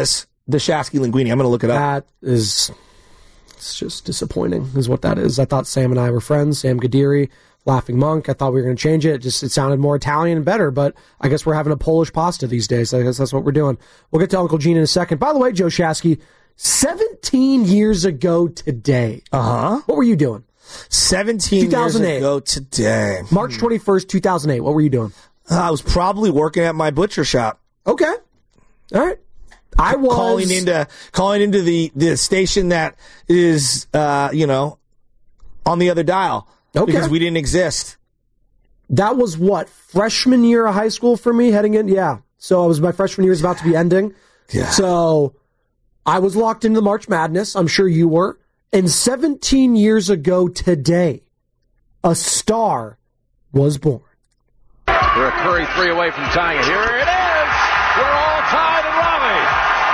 the Shasky Linguini. I'm going to look it up. That is, it's just disappointing, is what that is. I thought Sam and I were friends. Sam Gadiri, Laughing Monk. I thought we were going to change it. It just it sounded more Italian and better, but I guess we're having a Polish pasta these days. I guess that's what we're doing. We'll get to Uncle Gene in a second. By the way, Joe Shasky, seventeen years ago today. Uh-huh. What were you doing? seventeen years ago today. March twenty-first, two thousand eight. What were you doing? Uh, I was probably working at my butcher shop. Okay. All right. I was calling into calling into the, the station that is uh, you know, on the other dial. Okay. Because we didn't exist. That was what, freshman year of high school for me, heading in? Yeah. So I was my freshman year is about to be ending. Yeah. So I was locked into the March Madness. I'm sure you were. And seventeen years ago today, a star was born. They're a Curry three away from tying it. Here it is. We're all tied in Raleigh.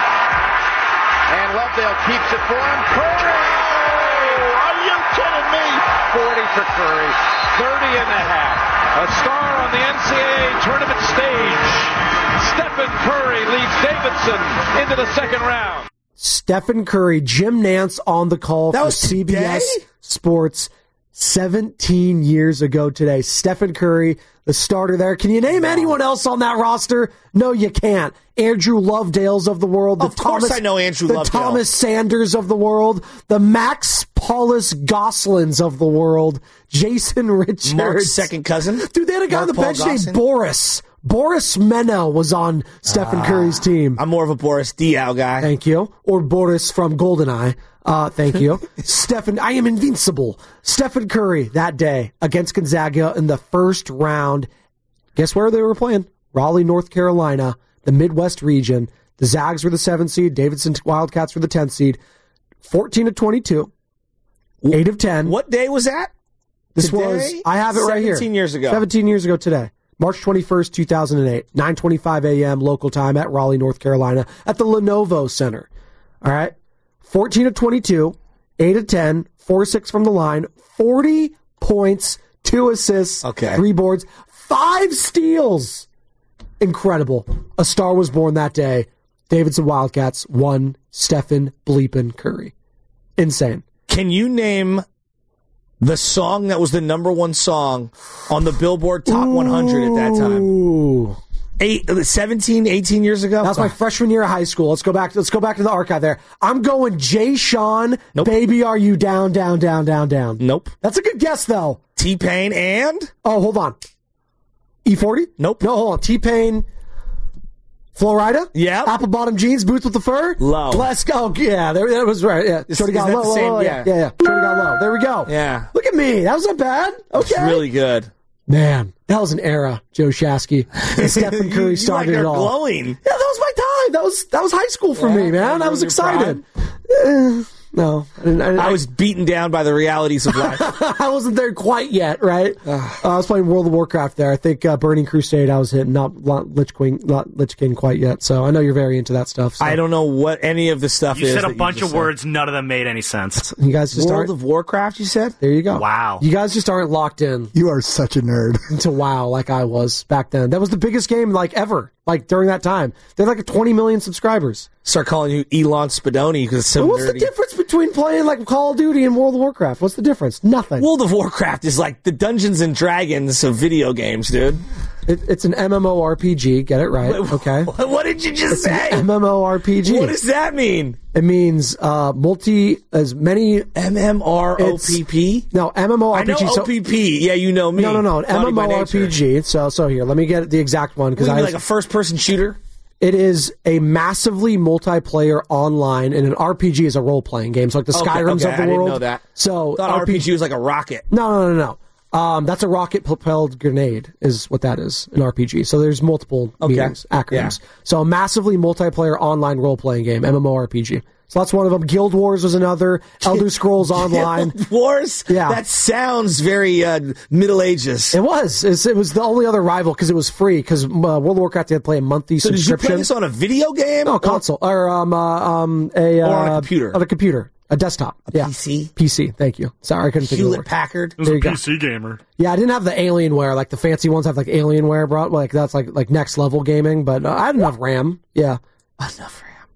And Lovedale keeps it for him. Curry! Oh, are you kidding me? forty for Curry. thirty and a half. A star on the N C double A tournament stage. Stephen Curry leads Davidson into the second round. Stephen Curry, Jim Nance on the call that for was C B S today? Sports seventeen years ago today. Stephen Curry, the starter there. Can you name anyone else on that roster? No, you can't. Andrew Lovedales of the world. The of course Thomas, I know Andrew the Lovedale. Thomas Sanders of the world. The Max Paulus Goslins of the world. Jason Richards. Mark's second cousin. Dude, they had a guy Mark on the bench Paul named Gosselin. Boris. Boris Meno was on Stephen Ah, Curry's team. I'm more of a Boris Diaw guy. Thank you. Or Boris from GoldenEye. Uh, thank you. Stephen, I am invincible. Stephen Curry that day against Gonzaga in the first round. Guess where they were playing? Raleigh, North Carolina, the Midwest region. The Zags were the seventh seed. Davidson Wildcats were the tenth seed. fourteen of twenty-two. eight of ten. What day was that? This Today? was, I have it right here. seventeen years ago. seventeen years ago today. March twenty-first, two thousand eight. nine twenty-five a.m. local time at Raleigh, North Carolina at the Lenovo Center. All right. fourteen of twenty-two, eight of ten, four of six from the line, forty points, two assists, Okay. three boards, five steals. Incredible. A star was born that day. Davidson Wildcats won. Stephen Bleepin Curry. Insane. Can you name the song that was the number one song on the Billboard Top one hundred at that time? Ooh. Eight, seventeen, eighteen years ago? That was my freshman year of high school. Let's go back. Let's go back to the archive there. I'm going Jay Sean. Nope. Baby, are you down, down, down, down, down? Nope. That's a good guess, though. T-Pain and? Oh, hold on. E forty? Nope. No, hold on. T-Pain. Florida? Yeah. Apple bottom jeans, boots with the fur? Low. Let's go. Yeah, there, that was right. Yeah. Is- Shorty is got that low. the low, same? low, Yeah. yeah, yeah. Shorty got low. There we go. Yeah. Look at me. That was not bad. Okay. It's really good. Man, that was an era, Joe Shasky. And Stephen Curry You started like it are all. glowing. Yeah, that was my time. That was that was high school for Yeah, me, man. that I was was your excited. Eh, no, I, didn't, I, didn't, I was beaten down by the realities of life. I wasn't there quite yet, right? uh, I was playing World of Warcraft there. I think uh, Burning Crusade I was hitting, not, not Lich King, not Lich King quite yet. So I know you're very into that stuff. So. I don't know what any of the stuff You is. said a that bunch you just of words, none of them made any sense. You guys just World aren't. of Warcraft, you said? There you go. Wow. You guys just aren't locked in You are such a nerd. into WoW like I was back then. That was the biggest game like ever. Like during that time, they're like twenty million subscribers. Start calling you Elon Spadoni because it's so What's nerdy. the difference between playing like Call of Duty and World of Warcraft? What's the difference? Nothing. World of Warcraft is like the Dungeons and Dragons of video games, dude. It, it's an MMORPG. Get it right. Okay. What did you just It's say? an MMORPG. What does that mean? It means uh, multi as many M M R O P P? No, MMORPG. I know so- O P P. Yeah, you know me. No, no, no. An Naughty by nature. MMORPG. So, so here, let me get the exact one because Would it I be was- like a first-person shooter? It is a massively multiplayer online, and an R P G is a role-playing game. So like the Okay, Skyrims okay, of the I didn't world. know that. So I thought R P G was like a rocket. No, no, no, no. Um, that's a rocket-propelled grenade is what that is, an R P G. So there's multiple Okay. meanings, acronyms. Yeah. So a massively multiplayer online role-playing game, MMORPG. So that's one of them. Guild Wars was another. Elder Scrolls Online. Guild Wars? Yeah. That sounds very uh, Middle Ages. It was. It's, it was the only other rival because it was free. Because uh, World of Warcraft, you had to play a monthly So did you subscription. play this on a video game? No, console or um uh, um a uh, Or on a computer? On a computer, a desktop. A yeah. P C? P C. Thank you. Sorry, I couldn't think of the Hewlett word. Packard? It was There a you go. P C gamer. Yeah, I didn't have the Alienware like the fancy ones have like Alienware brought like that's like like next level gaming. But uh, I had enough RAM. Yeah. Enough RAM.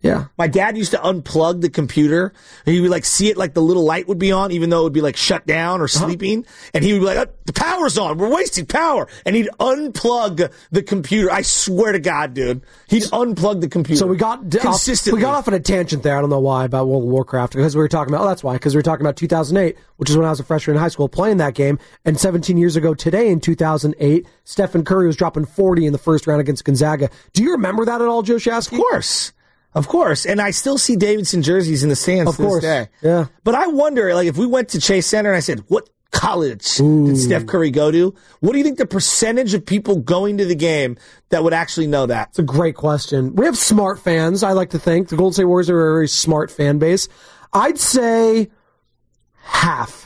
Yeah. My dad used to unplug the computer. And he would like see it like the little light would be on, even though it would be like shut down or sleeping. Uh-huh. And he would be like, oh, the power's on. We're wasting power. And he'd unplug the computer. I swear to God, dude. He'd unplug the computer. So we got consistently. Off, we got off on a tangent there. I don't know why about World of Warcraft because we were talking about, oh, that's why, because we were talking about two thousand eight, which is when I was a freshman in high school playing that game. And seventeen years ago today in two thousand eight, Stephen Curry was dropping forty in the first round against Gonzaga. Do you remember that at all, Joe Shasky? Of course. Of course, and I still see Davidson jerseys in the stands of to course. this day. Yeah, but I wonder, like, if we went to Chase Center and I said, "What college Ooh. did Steph Curry go to?" What do you think the percentage of people going to the game that would actually know that? It's a great question. We have smart fans. I like to think the Golden State Warriors are a very smart fan base. I'd say half.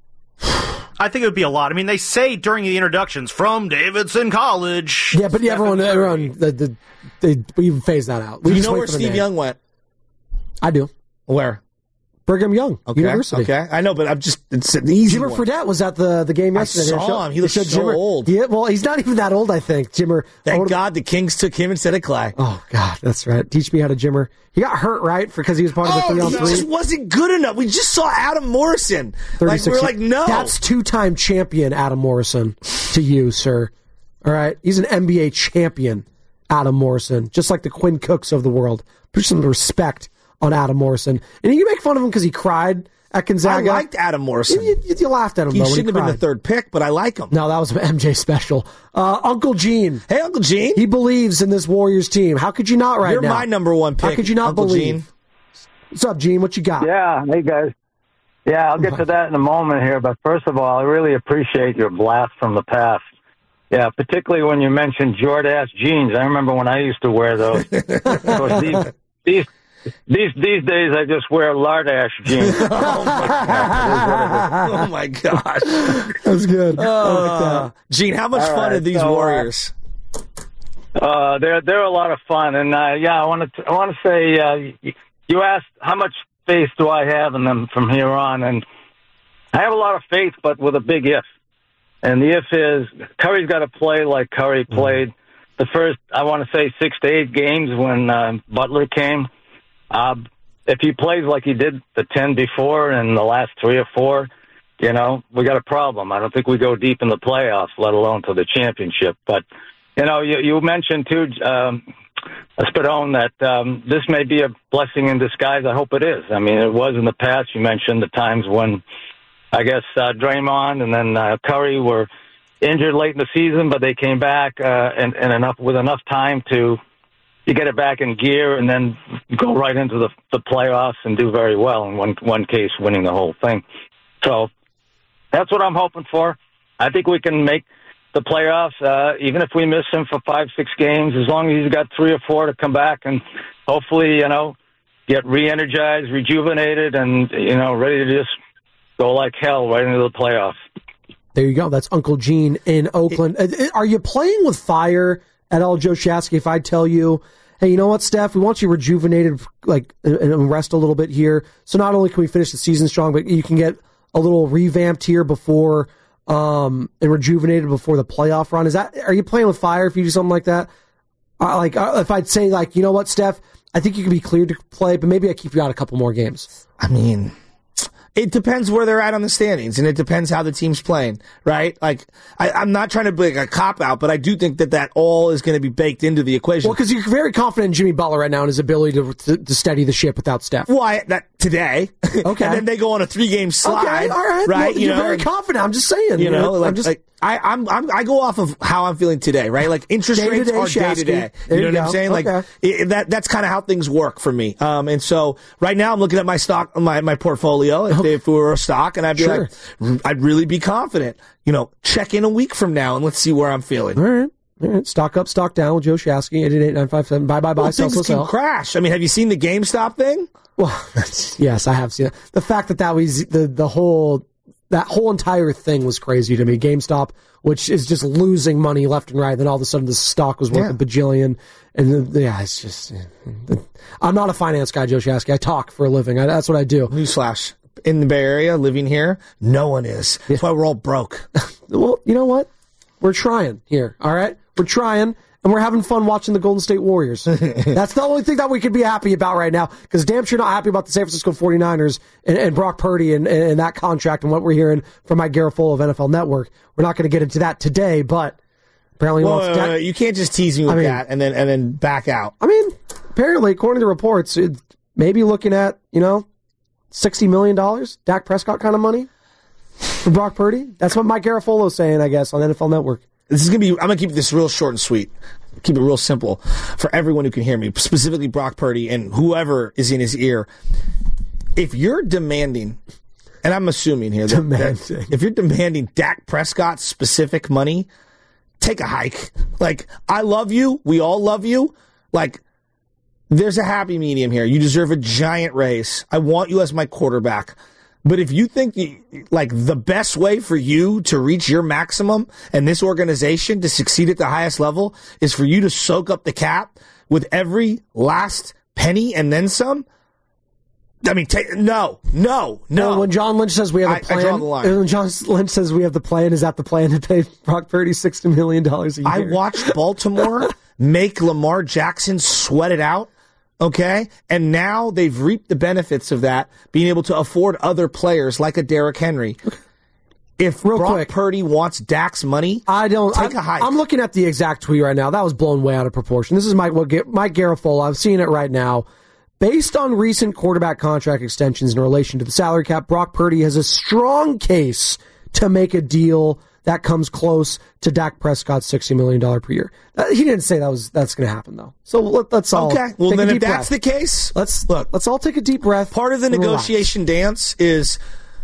I think it would be a lot. I mean, they say during the introductions from Davidson College. Yeah, but Stephen everyone, Curry. everyone, the, the, they we even phase that out. We Do you just know wait where for the Steve name. Young went? I do. Where? Brigham Young Okay, University. Okay, I know, but I'm just it's an easy Jimmer one. Fredette was at the, the game yesterday. I saw They showed- him. He looks they showed so Jimmer- old. Yeah, well, he's not even that old, I think. Jimmer. Thank God the Kings took him instead of Clay. Oh God, that's right. Teach me how to Jimmer. He got hurt, right? because he was part of the Oh, three on he three. just wasn't good enough. We just saw Adam Morrison. Like we're like, no, That's two-time champion Adam Morrison to you, sir. All right, he's an N B A champion, Adam Morrison, just like the Quinn Cooks of the world. Put some respect on Adam Morrison, and you make fun of him because he cried at Gonzaga. I liked Adam Morrison. You, you, you laughed at him. He though, shouldn't when have he been the third pick, but I like him. No, that was an M J special. Uh, Uncle Gene. Hey, Uncle Gene. He believes in this Warriors team. How could you not right You're now? my number one pick. How could you not Uncle believe? Gene. What's up, Gene? What you got? Yeah, hey guys. Yeah, I'll get to that in a moment here, but first of all, I really appreciate your blast from the past. Yeah, particularly when you mentioned Jordache jeans. I remember when I used to wear those. Of course, these, these These these days, I just wear Lardache jeans. Oh my god! Oh my gosh, that's good. Uh, I like that. Gene, how much All fun right, are these so, uh, Warriors? Uh, they're they're a lot of fun, and uh, yeah, I want to I want to say uh, you, you asked how much faith do I have in them from here on, and I have a lot of faith, but with a big if. And the if is Curry's got to play like Curry played the first, I want to say, six to eight games when uh, Butler came. Uh, if he plays like he did the ten before and the last three or four, you know, we got a problem. I don't think we go deep in the playoffs, let alone to the championship. But, you know, you, you mentioned, too, um, Spadone, that um, this may be a blessing in disguise. I hope it is. I mean, it was in the past. You mentioned the times when, I guess, uh, Draymond and then uh, Curry were injured late in the season, but they came back uh, and, and enough with enough time to you get it back in gear and then go right into the, the playoffs and do very well, in one one case winning the whole thing. So that's what I'm hoping for. I think we can make the playoffs, uh, even if we miss him for five, six games, as long as he's got three or four to come back and hopefully, you know, get re-energized, rejuvenated, and, you know, ready to just go like hell right into the playoffs. There you go. That's Uncle Gene in Oakland. It, are you playing with fire at all, Joe Shasky, if I tell you, hey, you know what, Steph, we want you rejuvenated, like, and rest a little bit here. So not only can we finish the season strong, but you can get a little revamped here before, um, and rejuvenated before the playoff run. Is that, are you playing with fire if you do something like that? Uh, like, uh, if I'd say, like, you know what, Steph, I think you can be cleared to play, but maybe I keep you out a couple more games. I mean, it depends where they're at on the standings, and it depends how the team's playing, right? Like, I, I'm not trying to be like a cop-out, but I do think that that all is going to be baked into the equation. Well, because you're very confident in Jimmy Butler right now and his ability to, to, to steady the ship without Steph. Well, I, that today. Okay. And then they go on a three-game slide. Okay, all right. Right? Well, you you're know, very confident. I'm just saying. You know, like, I'm just, like I, I'm, I'm, I go off of how I'm feeling today, right? Like interest Day to rates day, are day to day. There You know you what I'm go. saying? Like Okay. it, that, that's kind of how things work for me. Um, and so right now I'm looking at my stock, my, my portfolio. If, if it were a stock, and I'd be Sure. like, I'd really be confident. You know, check in a week from now and let's see where I'm feeling. All right. All right. Stock up, stock down with Joe Shasky, eight eight eight, nine five seven. Bye, bye, bye. Well, Sell, things sell, can sell. crash. I mean, have you seen the GameStop thing? Well, yes, I have seen it. The fact that that was the, the whole, that whole entire thing was crazy to me. GameStop, which is just losing money left and right. Then all of a sudden the stock was worth Yeah. a bajillion. And the, yeah, it's just, I'm not a finance guy, Joe Shasky. I talk for a living. I, that's what I do. Newsflash. In the Bay Area, living here, no one is. That's why we're all broke. Well, you know what? We're trying here. All right. We're trying. and we're having fun watching the Golden State Warriors. That's the only thing that we could be happy about right now, because damn sure not happy about the San Francisco forty-niners and, and Brock Purdy and, and that contract and what we're hearing from Mike Garafolo of N F L Network. We're not going to get into that today, but apparently well, wants uh, Dak- you can't just tease me with I mean, that and then and then back out. I mean, apparently, according to reports, it, maybe looking at, you know, sixty million dollars, Dak Prescott kind of money for Brock Purdy. That's what Mike Garafolo's saying, I guess, on N F L Network. This is gonna be. I'm gonna keep this real short and sweet. Keep it real simple for everyone who can hear me, specifically Brock Purdy and whoever is in his ear. If you're demanding, and I'm assuming here that, that if you're demanding Dak Prescott specific money, take a hike. Like, I love you. We all love you. Like, there's a happy medium here. You deserve a giant raise. I want you as my quarterback. But if you think, like, the best way for you to reach your maximum and this organization to succeed at the highest level is for you to soak up the cap with every last penny and then some, I mean, take, no, no, no. Well, when John Lynch says we have a I, plan, I draw the line. when John Lynch says we have the plan, is that the plan to pay Brock Purdy sixty million dollars a year? I watched Baltimore make Lamar Jackson sweat it out. Okay, and now they've reaped the benefits of that, being able to afford other players like a Derrick Henry. If Real Brock quick, Purdy wants Dak's money, I don't take I, a hike. I'm looking at the exact tweet right now. That was blown way out of proportion. This is Mike Mike Garafolo. I'm seeing it right now. Based on recent quarterback contract extensions in relation to the salary cap, Brock Purdy has a strong case to make a deal that comes close to Dak Prescott's sixty million dollars per year. Uh, he didn't say that was that's going to happen, though. So let, let's all okay. Well, take then a if deep that's breath. the case, let's look. Let's all take a deep breath. Part of the and negotiation relax. dance is,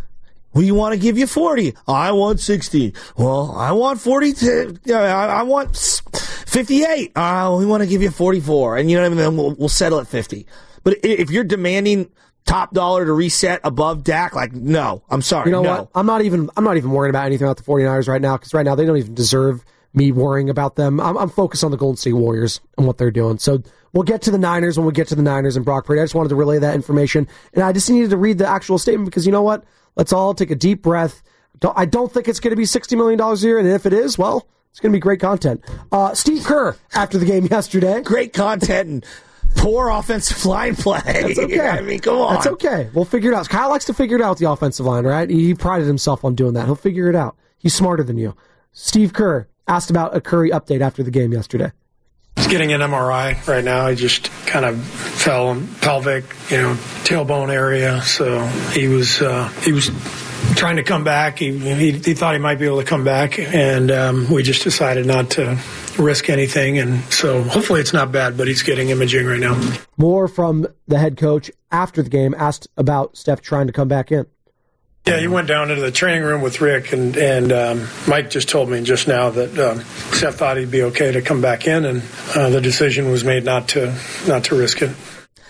we want to give you forty. I want sixty. Well, I want forty. To, uh, I, I want fifty-eight. Uh, we want to give you forty-four, and you know what I mean. Then we'll, we'll settle at fifty. But if you're demanding top dollar to reset above Dak, like, no, I'm sorry. You know no. what? I'm not even I'm not even worried about anything about the forty-niners right now, because right now they don't even deserve me worrying about them. I'm, I'm focused on the Golden State Warriors and what they're doing. So we'll get to the Niners when we get to the Niners and Brock Purdy. I just wanted to relay that information, and I just needed to read the actual statement, because you know what? Let's all take a deep breath. Don't, I don't think it's going to be sixty million dollars a year, and if it is, well, it's going to be great content. Uh, Steve Kerr, after the game yesterday. Great content and poor offensive line play. That's okay. I mean, come on. That's okay. We'll figure it out. Kyle likes to figure it out with the offensive line, right? He prided himself on doing that. He'll figure it out. He's smarter than you. Steve Kerr asked about a Curry update after the game yesterday. He's getting an M R I right now. He just kind of fell on pelvic, you know, tailbone area. So he was uh, he was trying to come back. He, he he thought he might be able to come back, and um, we just decided not to risk anything. And so hopefully it's not bad, but he's getting imaging right now. More from the head coach after the game, asked about Steph trying to come back in. Yeah, he went down into the training room with Rick, and, and um, Mike just told me just now that um, Steph thought he'd be okay to come back in, and uh, the decision was made not to not to risk it.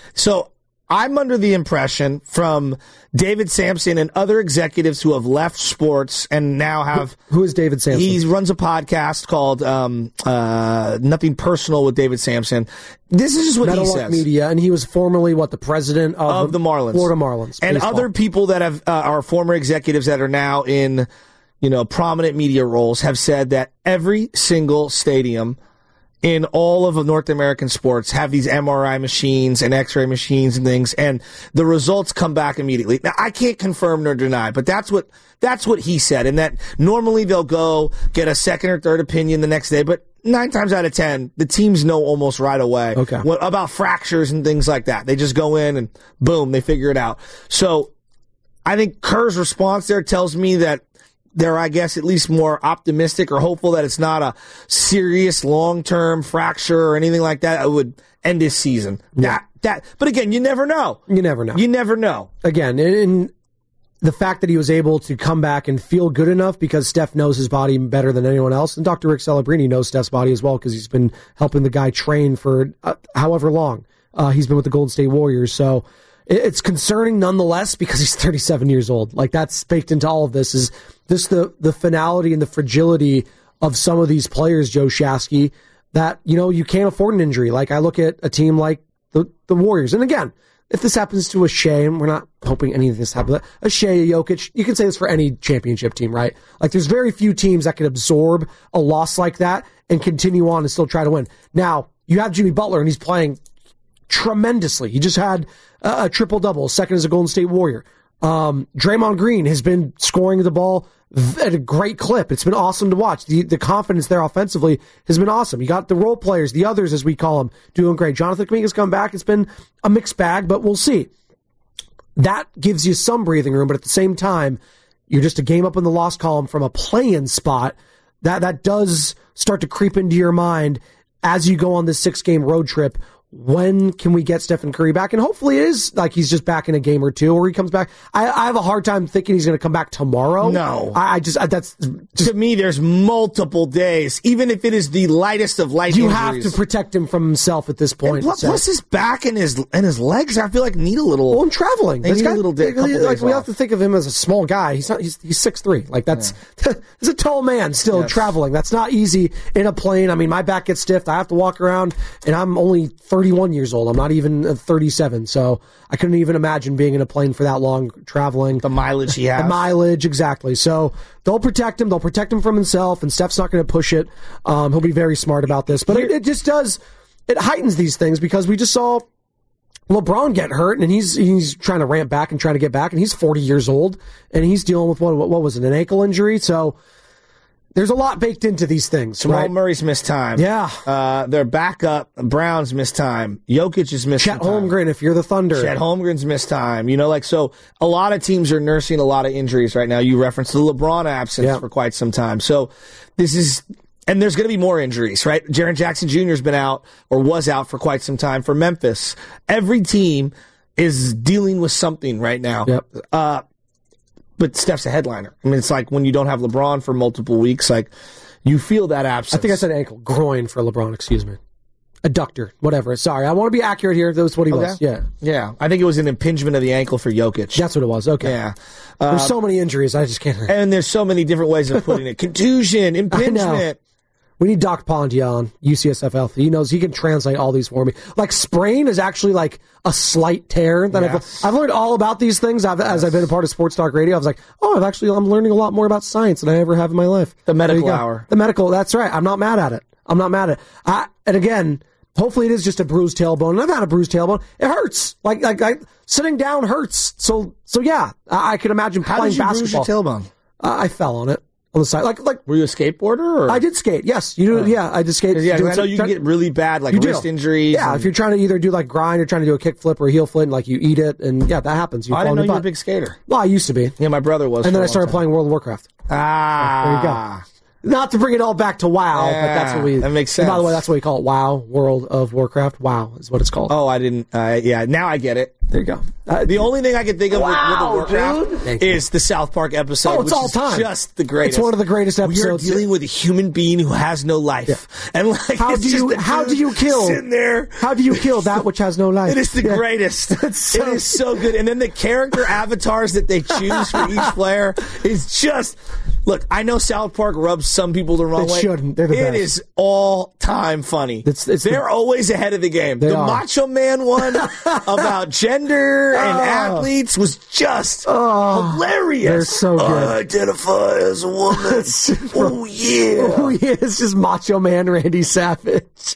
So I'm under the impression from David Sampson and other executives who have left sports and now have... Who, who is David Sampson? He runs a podcast called um, uh, Nothing Personal with David Sampson. This is just what Meadowlark he says. Media, and he was formerly, what, the president of, of the Marlins. Florida Marlins. And baseball. other people that have uh, are former executives that are now in, you know, prominent media roles have said that every single stadium in all of North American sports have these M R I machines and X-ray machines and things, and the results come back immediately. Now, I can't confirm nor deny, but that's what that's what he said, and that normally they'll go get a second or third opinion the next day, but nine times out of ten, the teams know almost right away okay. what, about fractures and things like that. They just go in and boom, they figure it out. So I think Kerr's response there tells me that they're, I guess, at least more optimistic or hopeful that it's not a serious long-term fracture or anything like that that would end his season. Yeah. That, that, but again, you never know. You never know. You never know. Again, in the fact that he was able to come back and feel good enough because Steph knows his body better than anyone else, and Doctor Rick Celebrini knows Steph's body as well because he's been helping the guy train for uh, however long uh, he's been with the Golden State Warriors. So it's concerning nonetheless because he's thirty-seven years old. Like, that's baked into all of this, is just the, the finality and the fragility of some of these players, Joe Shasky, that, you know, you can't afford an injury. Like, I look at a team like the, the Warriors, and again, if this happens to a Shea, and we're not hoping any of this happens, a Shea, a Jokic, you can say this for any championship team, right? Like, there's very few teams that can absorb a loss like that and continue on and still try to win. Now, you have Jimmy Butler, and he's playing tremendously. He just had a, a triple-double, second as a Golden State Warrior. Um, Draymond Green has been scoring the ball at a great clip. It's been awesome to watch. The the confidence there offensively has been awesome. You got the role players, the others as we call them, doing great. Jonathan Kuminga's come back. It's been a mixed bag, but we'll see. That gives you some breathing room, but at the same time, you're just a game up in the loss column from a play-in spot. That that does start to creep into your mind as you go on this six-game road trip. When can we get Stephen Curry back? And hopefully it is like he's just back in a game or two, or he comes back. I, I have a hard time thinking he's going to come back tomorrow. No. I, I just, I, that's just, to me, there's multiple days, even if it is the lightest of light you injuries. have to protect him from himself at this point. Plus, plus his back and his and his legs, I feel like need a little. Well, I'm traveling. They This need guy- a little day, couple like days we off. have to think of him as a small guy. He's not. He's he's six three. Like that's he's a tall man still Yes. traveling. That's not easy in a plane. I mean, my back gets stiff. I have to walk around, and I'm only thirty-one years old. I'm not even uh, thirty-seven, so I couldn't even imagine being in a plane for that long traveling. The mileage he has. The mileage, exactly. So they'll protect him. They'll protect him from himself, and Steph's not going to push it. Um, he'll be very smart about this. But it, it just does, it heightens these things because we just saw LeBron get hurt, and he's he's trying to ramp back and trying to get back, and he's forty years old, and he's dealing with, what, what was it, an ankle injury? So there's a lot baked into these things, Jamal right? Murray's missed time. Yeah. Uh, their backup, Brown's missed time. Jokic has missed Chet some time. Holmgren, if you're the Thunder. Chet Holmgren's missed time. You know, like, so a lot of teams are nursing a lot of injuries right now. You referenced the LeBron absence Yeah. for quite some time. So this is, and there's going to be more injuries, right? Jaren Jackson Junior has been out or was out for quite some time for Memphis. Every team is dealing with something right now. Yep. Uh, but Steph's a headliner. I mean, it's like when you don't have LeBron for multiple weeks, like, you feel that absence. I think I said ankle. Groin for LeBron, excuse me. Adductor, whatever. Sorry, I want to be accurate here. That was what he Okay. was. Yeah. Yeah. I think it was an impingement of the ankle for Jokic. That's what it was. Okay. Yeah. There's Uh, so many injuries, I just can't. And there's so many different ways of putting it. Contusion, I know. impingement. We need Doc Pondia on U C S F Health. He knows he can translate all these for me. Like sprain is actually like a slight tear. That Yes. I've, I've learned all about these things I've, as I've been a part of Sports Talk Radio. I was like, oh, I've actually I'm learning a lot more about science than I ever have in my life. The There medical you go. hour. The medical. That's right. I'm not mad at it. I'm not mad at it. I, and again, hopefully it is just a bruised tailbone. And I've had a bruised tailbone. It hurts. Like like, like sitting down hurts. So so yeah, I, I can imagine How playing did you basketball. bruise your tailbone? Uh, I fell on it on the side. Like like Were you a skateboarder? Or? I did skate. Yes, you do. Oh. Yeah, I did skate. Yeah, Do- so you can try- get really bad, like You do. wrist injuries. Yeah, and- if you're trying to either do like grind or trying to do a kick flip or a heel flip, and like you eat it, and yeah, that happens. You I fall didn't on know your you were a butt. big skater. Well, I used to be, Yeah, my brother was. and for then a I long started time. playing World of Warcraft. Ah, There you go. Not to bring it all back to WoW, but that's what we. Yeah, that makes and by the sense. way, that's what we call it. WoW, World of Warcraft. WoW is what it's called. Oh, I didn't. Uh, yeah, now I get it. There you go. Uh, The only thing I can think of with Wow, World of Warcraft dude. is the South Park episode. Oh, it's which all is time. Just the greatest. It's one of the greatest episodes. We are dealing with a human being who has no life, and like how it's do just you a how dude do you kill sitting there? How do you kill that which has no life? It is the Yeah. greatest. so- it is so good. And then the character avatars that they choose for each player is just. Look, I know South Park rubs some people the wrong It way. shouldn't. They're the It best. is all time funny. It's- it's They're the- always ahead of the game. They The are. Macho Man one about gender and Oh. athletes was just Oh, hilarious. they're so good. I identify as a woman. oh yeah. Oh yeah, it's just Macho Man Randy Savage.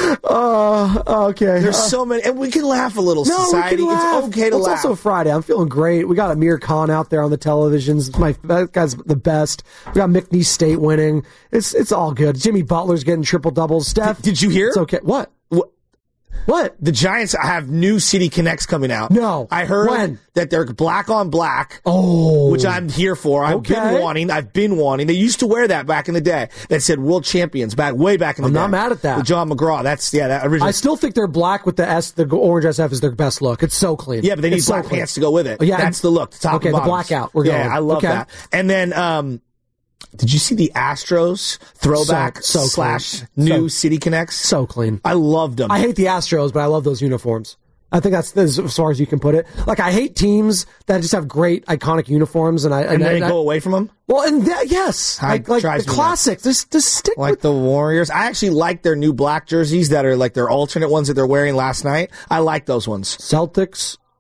Oh, okay. There's Uh, so many, and we can laugh a little. No, Society, we can laugh. it's okay to Well, laugh. It's also Friday. I'm feeling great. We got Amir Khan out there on the televisions. My that guy's the best. We got McNeese State winning. It's it's all good. Jimmy Butler's getting triple doubles. Steph, Did you hear? It's okay. What? What? What? The Giants have new City Connects coming out. No. I heard When? that they're black on black. Oh, Which I'm here for. I've Okay. been wanting. I've been wanting. They used to wear that back in the day. That said world champions back way back in the I'm day. not mad at that. With John McGraw. That's yeah. That original. I still think they're black with the S. The orange S F is their best look. It's so clean. yeah, but they need It's so black clean. pants to go with it. Oh, yeah, that's and- the look. The top okay, and the bottoms. blackout. We're yeah, going. I love Okay. that. And then, um, did you see the Astros throwback So- so slash clean. new So- City Connects? So clean. I loved them. I hate the Astros, but I love those uniforms. I think that's as as far as you can put it. Like I hate teams that just have great iconic uniforms, and I and I, they I, go away from them. Well, and that, yes, I- like like drives the me classics. Just just stick Like with. the Warriors. I actually like their new black jerseys that are like their alternate ones that they're wearing last night. I like those ones. Celtics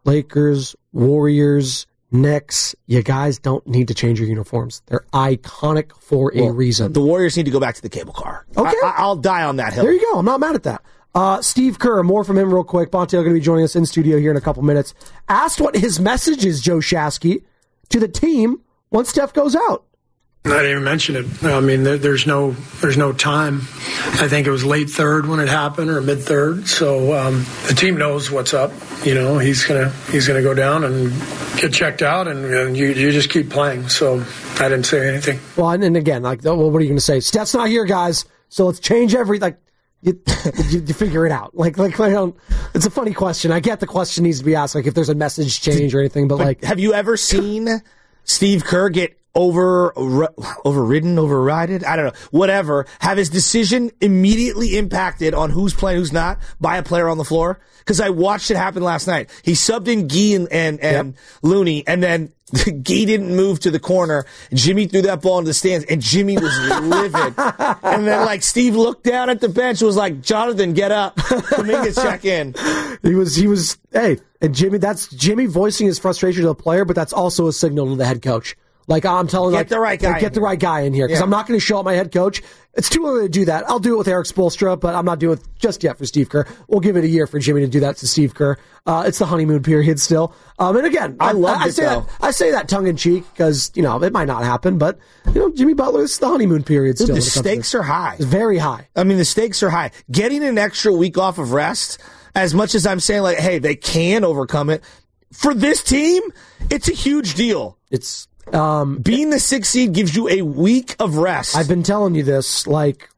Lakers, Warriors, Knicks, you guys don't need to change your uniforms. They're iconic for Well, a reason. The Warriors need to go back to the cable car. Okay. I, I'll die on that hill. There you go. I'm not mad at that. Uh, Steve Kerr, more from him real quick. Bonte going to be joining us in studio here in a couple minutes. Asked what his message is, Joe Shasky, to the team once Steph goes out. I didn't even mention it. I mean, there, there's no there's no time. I think it was late third when it happened, or mid third. So um, the team knows what's up. You know, he's gonna he's gonna go down and get checked out, and, and you you just keep playing. So I didn't say anything. Well, and, and again, like, well, what are you going to say? Steph's not here, guys. So let's change every like. You, you, you figure it out. Like, like I don't. It's a funny question. I get the question needs to be asked, like if there's a message change or anything. But, but like, have you ever seen Steve Kerr get over overridden, overridden? I don't know. Whatever. Have his decision immediately impacted on who's playing, who's not by a player on the floor? Because I watched it happen last night. He subbed in Gee and and, and yep. Looney, and then Gee didn't move to the corner. Jimmy threw that ball into the stands, and Jimmy was livid. And then, like, Steve looked down at the bench and was like, Jonathan, get up. Kuminga, check in. He was, he was, hey, and Jimmy, that's Jimmy voicing his frustration to the player, but that's also a signal to the head coach. Like, I'm telling Get like, the right guy like, get the right guy in here, because yeah. I'm not going to show up my head coach. It's too early to do that. I'll do it with Eric Spoelstra, but I'm not doing it just yet for Steve Kerr. We'll give it a year for Jimmy to do that to Steve Kerr. Uh, it's the honeymoon period still. Um, and again, I, I love I, it, I say though. that, I say that tongue in cheek because, you know, it might not happen, but, you know, Jimmy Butler, it's the honeymoon period still. Dude, the stakes are high. It's very high. I mean, the stakes are high. Getting an extra week off of rest, as much as I'm saying, like, hey, they can overcome it, for this team, it's a huge deal. It's, Um, Being the sixth seed gives you a week of rest. I've been telling you this, like,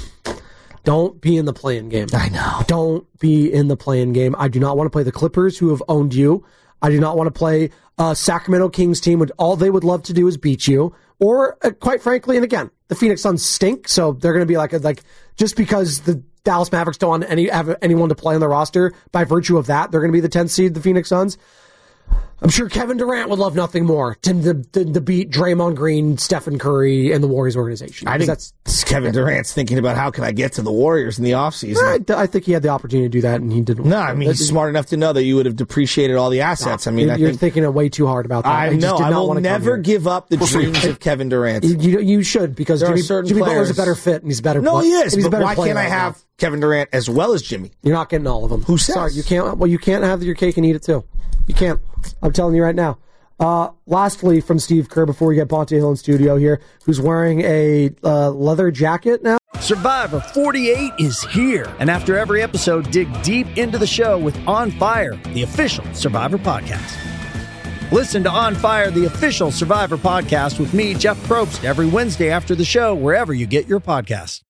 don't be in the play-in game. I know. Don't be in the play-in game. I do not want to play the Clippers, who have owned you. I do not want to play a Sacramento Kings team, which all they would love to do is beat you. Or, uh, quite frankly, and again, the Phoenix Suns stink, so they're going to be like, a, like, just because the Dallas Mavericks don't want any have anyone to play on the roster, by virtue of that, they're going to be the tenth seed, the Phoenix Suns. I'm sure Kevin Durant would love nothing more than to, to, to beat Draymond Green, Stephen Curry, and the Warriors organization. I think that's Kevin Durant's thinking about how can I get to the Warriors in the offseason. I, I think he had the opportunity to do that, and he didn't. No, I mean, he's smart enough to know that you would have depreciated all the assets. No, I mean, you're, I you're think, thinking it way too hard about that. I know. I will never give up the dreams of Kevin Durant. You, you, you should, because there Jimmy, Jimmy Butler's a better fit, and he's better. No, he is. He's But a better why can't I right have now. Kevin Durant as well as Jimmy? You're not getting all of them. Who says? Sorry, you can't. Well, you can't have your cake and eat it too. You can't. I'm telling you right now. Uh, lastly, from Steve Kerr, before we get Bonte Hill in studio here, who's wearing a uh, leather jacket now. Survivor forty-eight is here. And after every episode, dig deep into the show with On Fire, the official Survivor podcast. Listen to On Fire, the official Survivor podcast with me, Jeff Probst, every Wednesday after the show, wherever you get your podcasts.